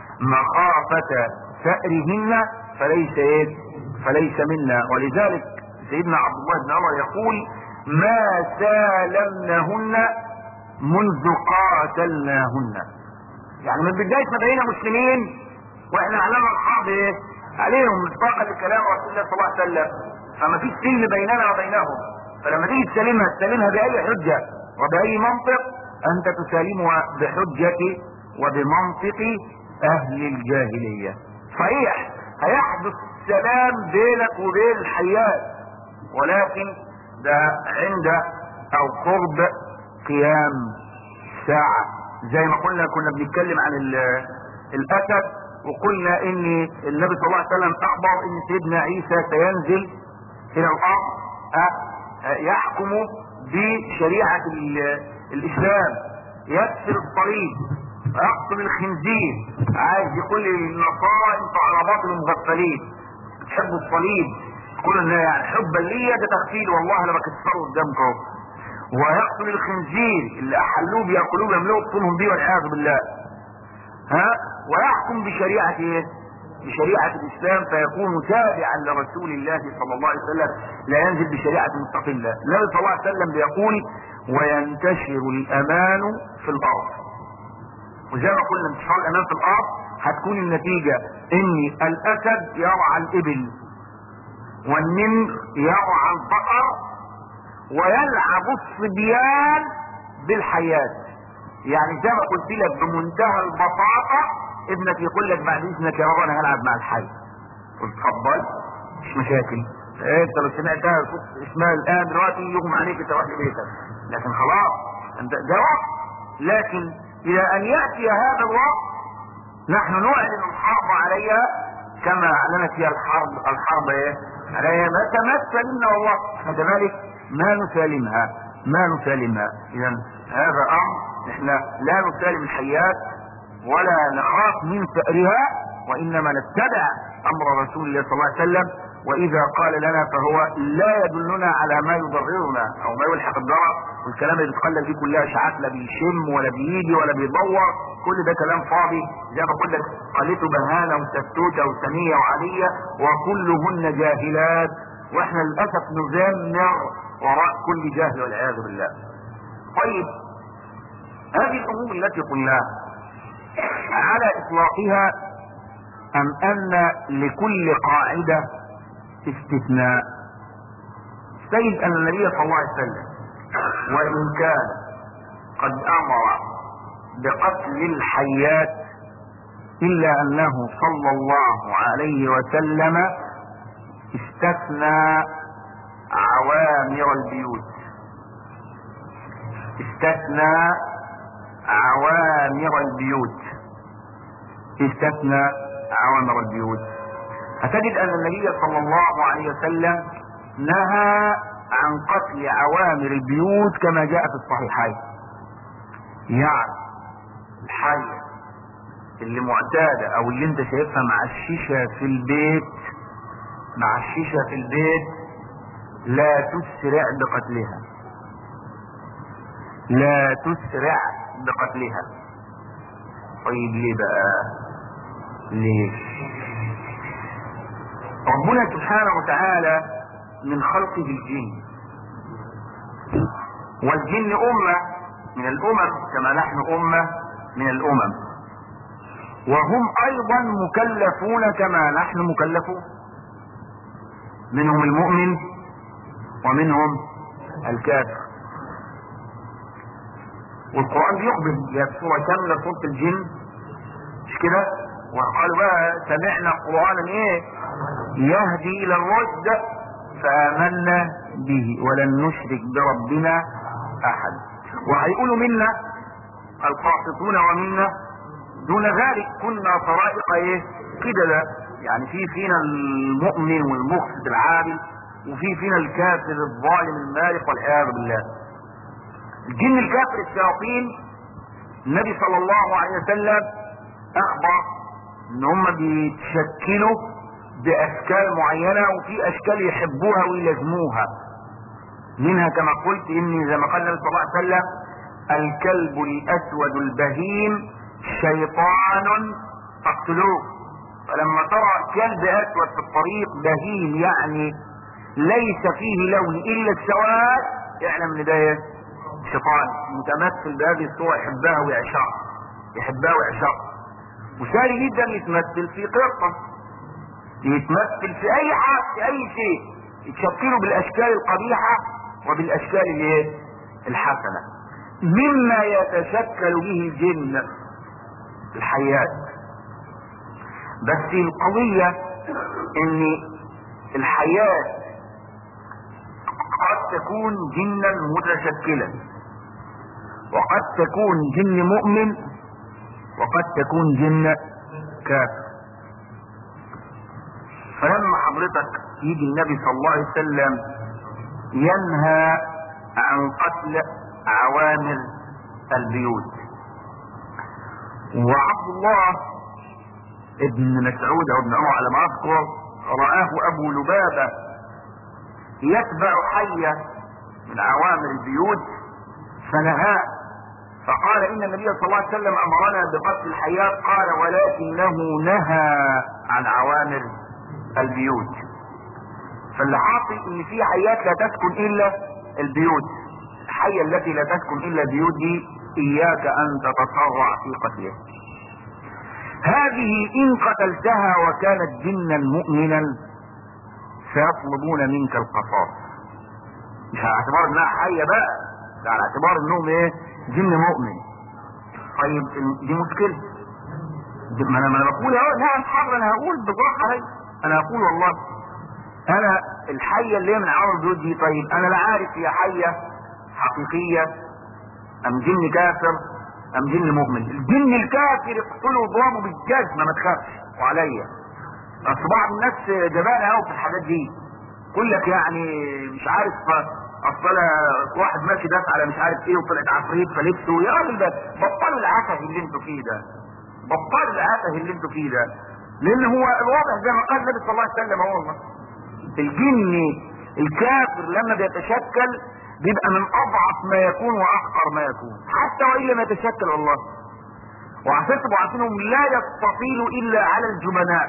مخافة ثأرهن فليس ايه؟ فليس منا. ولذلك سيدنا عبد الله بن عمر يقول ما سالمنهن منذ قاتلناهن. يعني من بداية ما بقينا مسلمين واحنا اعلنا الحرب ايه؟ عليهم مصداقا لكلام رسول الله صلى الله عليه وسلم، فما فيش سلم بيننا وبينهم. فلما تيجي تسلمها تسلمها بأي حجة وبأي منطق؟ انت تسالمها بحجة وبمنطق اهل الجاهلية. صحيح هيحدث سلام بينك وبين الحيات، ولكن ده عند او قرب قيام ساعة. زي ما قلنا كنا بنتكلم عن الاسد، وقلنا ان النبي صلى الله عليه وسلم اخبر ان سيدنا عيسى سينزل الى الارض يحكم بشريعة الاسلام، يكسر الصليب ويقتل الخنزير. عايز يقول للنصارى انتوا على باطل مغفلين، بتحبوا الصليب، تقولوا ان يعني حبا ليا ده تغفيل، والله انا بكسره قدامكم. ويقتل الخنزير اللي احلوه بياكلوه يملؤوا بطونهم بيه والعياذ بالله. ها ويحكم بشريعه ايه؟ بشريعه الاسلام، فيكون تابعا لرسول الله صلى الله عليه وسلم، لا ينزل بشريعه مستقله. النبي صلى الله عليه وسلم بيقول وينتشر الامان في الارض. وزي ما قلنا انتشار الامان في الارض هتكون النتيجه ان الاسد يرعى الابل، والنمر يرعى البقر، ويلعب الصبيان بالحياة. يعني زي ما قلت لك بمنتهى البساطة، ابنك يقول لك بعد اذنك يا بابا انا هلعب مع الحي، قلت اتفضل مش مشاكل. إيه انت لو سمعتها صوت اسمها الان دلوقتي يغمى عليك تروح لبيتك، لكن خلاص انت ده وقت. لكن الى ان ياتي هذا الوقت نحن نعلن الحرب عليها كما اعلنت هي الحرب الحرب ايه؟ عليها ما تمثل لنا، والله احنا كذلك ما نسالمها ما نسالمها. اذا هذا امر احنا لا نسالم الحيات ولا نخاف من ثأرها، وانما نتبع امر رسول الله صلى الله عليه وسلم. واذا قال لنا فهو لا يدلنا على ما يضررنا او ما يلحق الضرر، والكلام اللي بيتقال دي كلها اشاعات، لا بيشم ولا بيجي ولا بيدور، كل ده كلام فاضي. زي ما بقول لك قالته بهانه وستوته وسميه وعليه وكلهن جاهلات، واحنا للاسف نزمر وراء كل جاهل والعياذ بالله. طيب هذه الامور التي قلناها على اطلاقها ام ان لكل قاعده استثناء؟ سيد ان النبي صلى الله عليه وسلم وان كان قد امر بقتل الحيات الا انه صلى الله عليه وسلم استثنى عوامر البيوت، استثنى عوامر البيوت استثنى عوامر البيوت. هتجد ان النبي صلى الله عليه وسلم نهى عن قتل عوامر البيوت كما جاء في الصحيحين. يعني الحية اللي معتادة او اللي انت شايفها مع الشيشة في البيت مع الشيشة في البيت لا تسرع بقتلها، لا تسرع بقتلها. طيب ليه بقى؟ ليه؟ ربنا سبحانه وتعالى من خلقه الجن، والجن أمة من الأمم كما نحن أمة من الأمم، وهم أيضا مكلفون كما نحن مكلفون، منهم المؤمن ومنهم الكافر. والقرآن بيخبر يا سورة كاملة سورة الجن مش كده؟ وقالوا بقى سمعنا قرآنا ايه يهدي الى الرشد فآمنا به ولن نشرك بربنا احد. وهيقولوا منا القاسطون ومنا دون ذلك، كنا طرائق ايه كده. لا يعني في فينا المؤمن والمقسط العادل، وفي فينا الكافر الظالم المارق والعياذ بالله. الجن الكافر الشياطين النبي صلى الله عليه وسلم اخبر ان هم بيتشكلوا باشكال معينة، وفي اشكال يحبوها ويلازموها. منها كما قلت اني زي ما قال النبي صلى الله عليه وسلم الكلب الاسود البهيم شيطان فاقتلوه. فلما ترى كلب اسود في الطريق بهيم يعني ليس فيه لون الا السواد اعلم ان ده شيطان متمثل بهذه الصورة يحبها ويعشقها يحبها ويعشقها. وسهل جدا يتمثل في قطة، يتمثل في اي حاجة في اي شيء، يتشكلوا بالاشكال القبيحة وبالاشكال الايه الحسنة. مما يتشكل به الجن الحيات. بس القضية ان الحيات قد تكون جنا متشكلا، وقد تكون جن مؤمن، وقد تكون جن كافر. فلما حضرتك يجي النبي صلى الله عليه وسلم ينهى عن قتل عوامر البيوت، وعبد الله ابن مسعود او ابن عمر على ما اذكر رآه ابو لبابة يتبع حية من عوامر البيوت فنهاه، فقال ان النبي صلى الله عليه وسلم امرنا بقتل الحيات، قال ولكنه نهى عن عوامر البيوت. فاللي حاصل ان في حيات لا تسكن الا البيوت، الحية التي لا تسكن الا البيوت دي اياك ان تتسرع في قتلها. هذه ان قتلتها وكانت جنا مؤمنا سيطلبون منك القصاص، مش على اعتبار انها حية بقى، ده على اعتبار انهم ايه جن مؤمن. طيب دي مشكلة. ما انا ما انا بقول اهو نعم حر، انا هقول بالراحة علي، انا هقول والله انا الحية اللي هي من عوامر البيوت دي، طيب انا لا عارف هي حية حقيقية ام جن كافر ام جن مؤمن. الجن الكافر يقتلوا ضربه بالجزمة ما تخافش وعليا. اصل بعض الناس جبانة قوي في الحاجات دي، يقول لك يعني مش عارف اصل واحد ماشي داس على مش عارف ايه وطلعت عفريت فلبسه. يا راجل ده بطلوا العته اللي انتوا فيه ده، بطلوا العته اللي انتوا فيه ده، لان هو الواضح زي ما قال النبي صلى الله عليه وسلم هو والله الجن الكافر لما بيتشكل بيبقى من اضعف ما يكون واحقر ما يكون، حتى وان لم يتشكل والله. وعشان تبقوا عارفينهم لا يستطيل الا على الجبناء.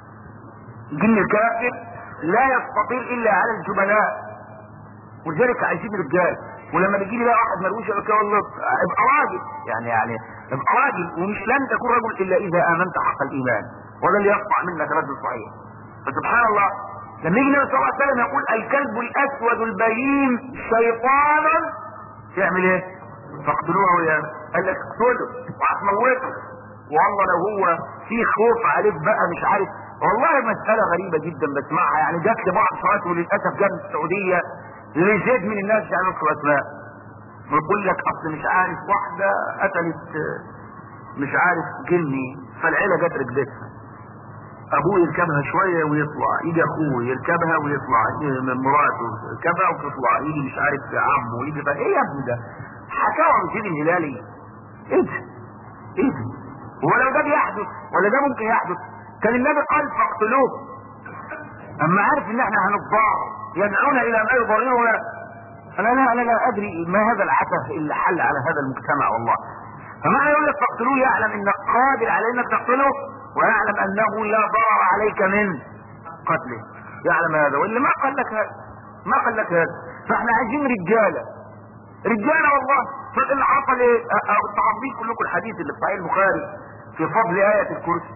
الجن الكافر لا يستطيل الا على الجبناء، ولذلك عايزين رجال. ولما بيجي لي بقى واحد ملوش يقول لك والله ابقى راجل، يعني يعني ابقى راجل، ومش لن تكون رجل الا اذا امنت حق الايمان، ولا اللي يقطع منك رجل صحيح. فسبحان الله لما يجي النبي صلى الله عليه وسلم يقول الكلب الاسود البهيم شيطان تعمل ايه؟ فاقتلوه يا قال لك اقتله وهتموته. والله لو هو في خوف عليك بقى مش عارف، والله مسألة غريبة جدا بسمعها، يعني جات لي بعض شوات وللاسف جت من السعودية لزيد من الناس مش عارف يذكر اسماء، ويقول لك اصل مش عارف واحدة قتلت مش عارف جني فالعيلة جت ركبتها، ابوه يركبها شوية ويطلع، يجي اخوه يركبها ويطلع، من مراته يركبها وتطلع، يجي مش عارف عمه يجي بقى ايه يا ابني ده؟ حكاوى من سيد الهلالي. ايه ده؟ ايه ده؟ ولو ده بيحدث ولا ده ممكن يحدث كان النبي قال فاقتلوه، اما عارف ان احنا هنضار يدعون الى ما يضررنا. انا لا انا لا ادري ما هذا العته اللي حل على هذا المجتمع والله. فمعنى يقول لك فاقتلوه يعلم انك قادر على انك تقتله، ويعلم انه لا ضرر عليك من قتله، يعلم هذا. واللي ما قال لك هذا ما قال لك هذا. فاحنا عايزين رجاله رجاله والله. فاللي حصل ايه؟ تعرفين كلكم الحديث اللي في صحيح البخاري في فضل آية الكرسي.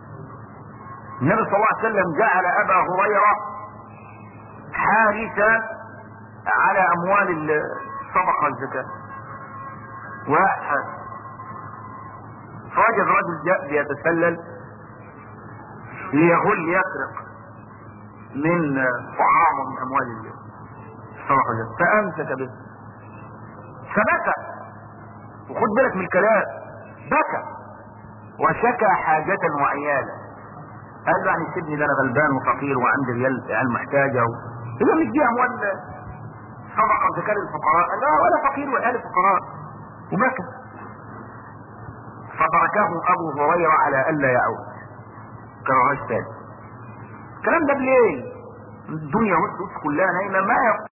النبي صلى الله عليه وسلم جعل ابا هريرة حارسا على اموال الصدقة الزكاة، واحد فوجد رجل جاء بيتسلل ليغل يسرق من طعام ومن اموال الصدقه، فامسك به فبكى. وخد بالك من الكلام، بكى وشكى حاجة وعيالا. قال له يعني سيبني، ده انا غلبان وفقير وعندي ريال عيال محتاجة و... هي مش دي اموال صدقة زكاة للفقراء؟ قال لا، ولا فقير وعيال الفقراء، وبكى. فتركه ابو هريرة على الا يعود، كرهاش تاني. الكلام ده بليل، الدنيا والفلوس كلها نايمة، ما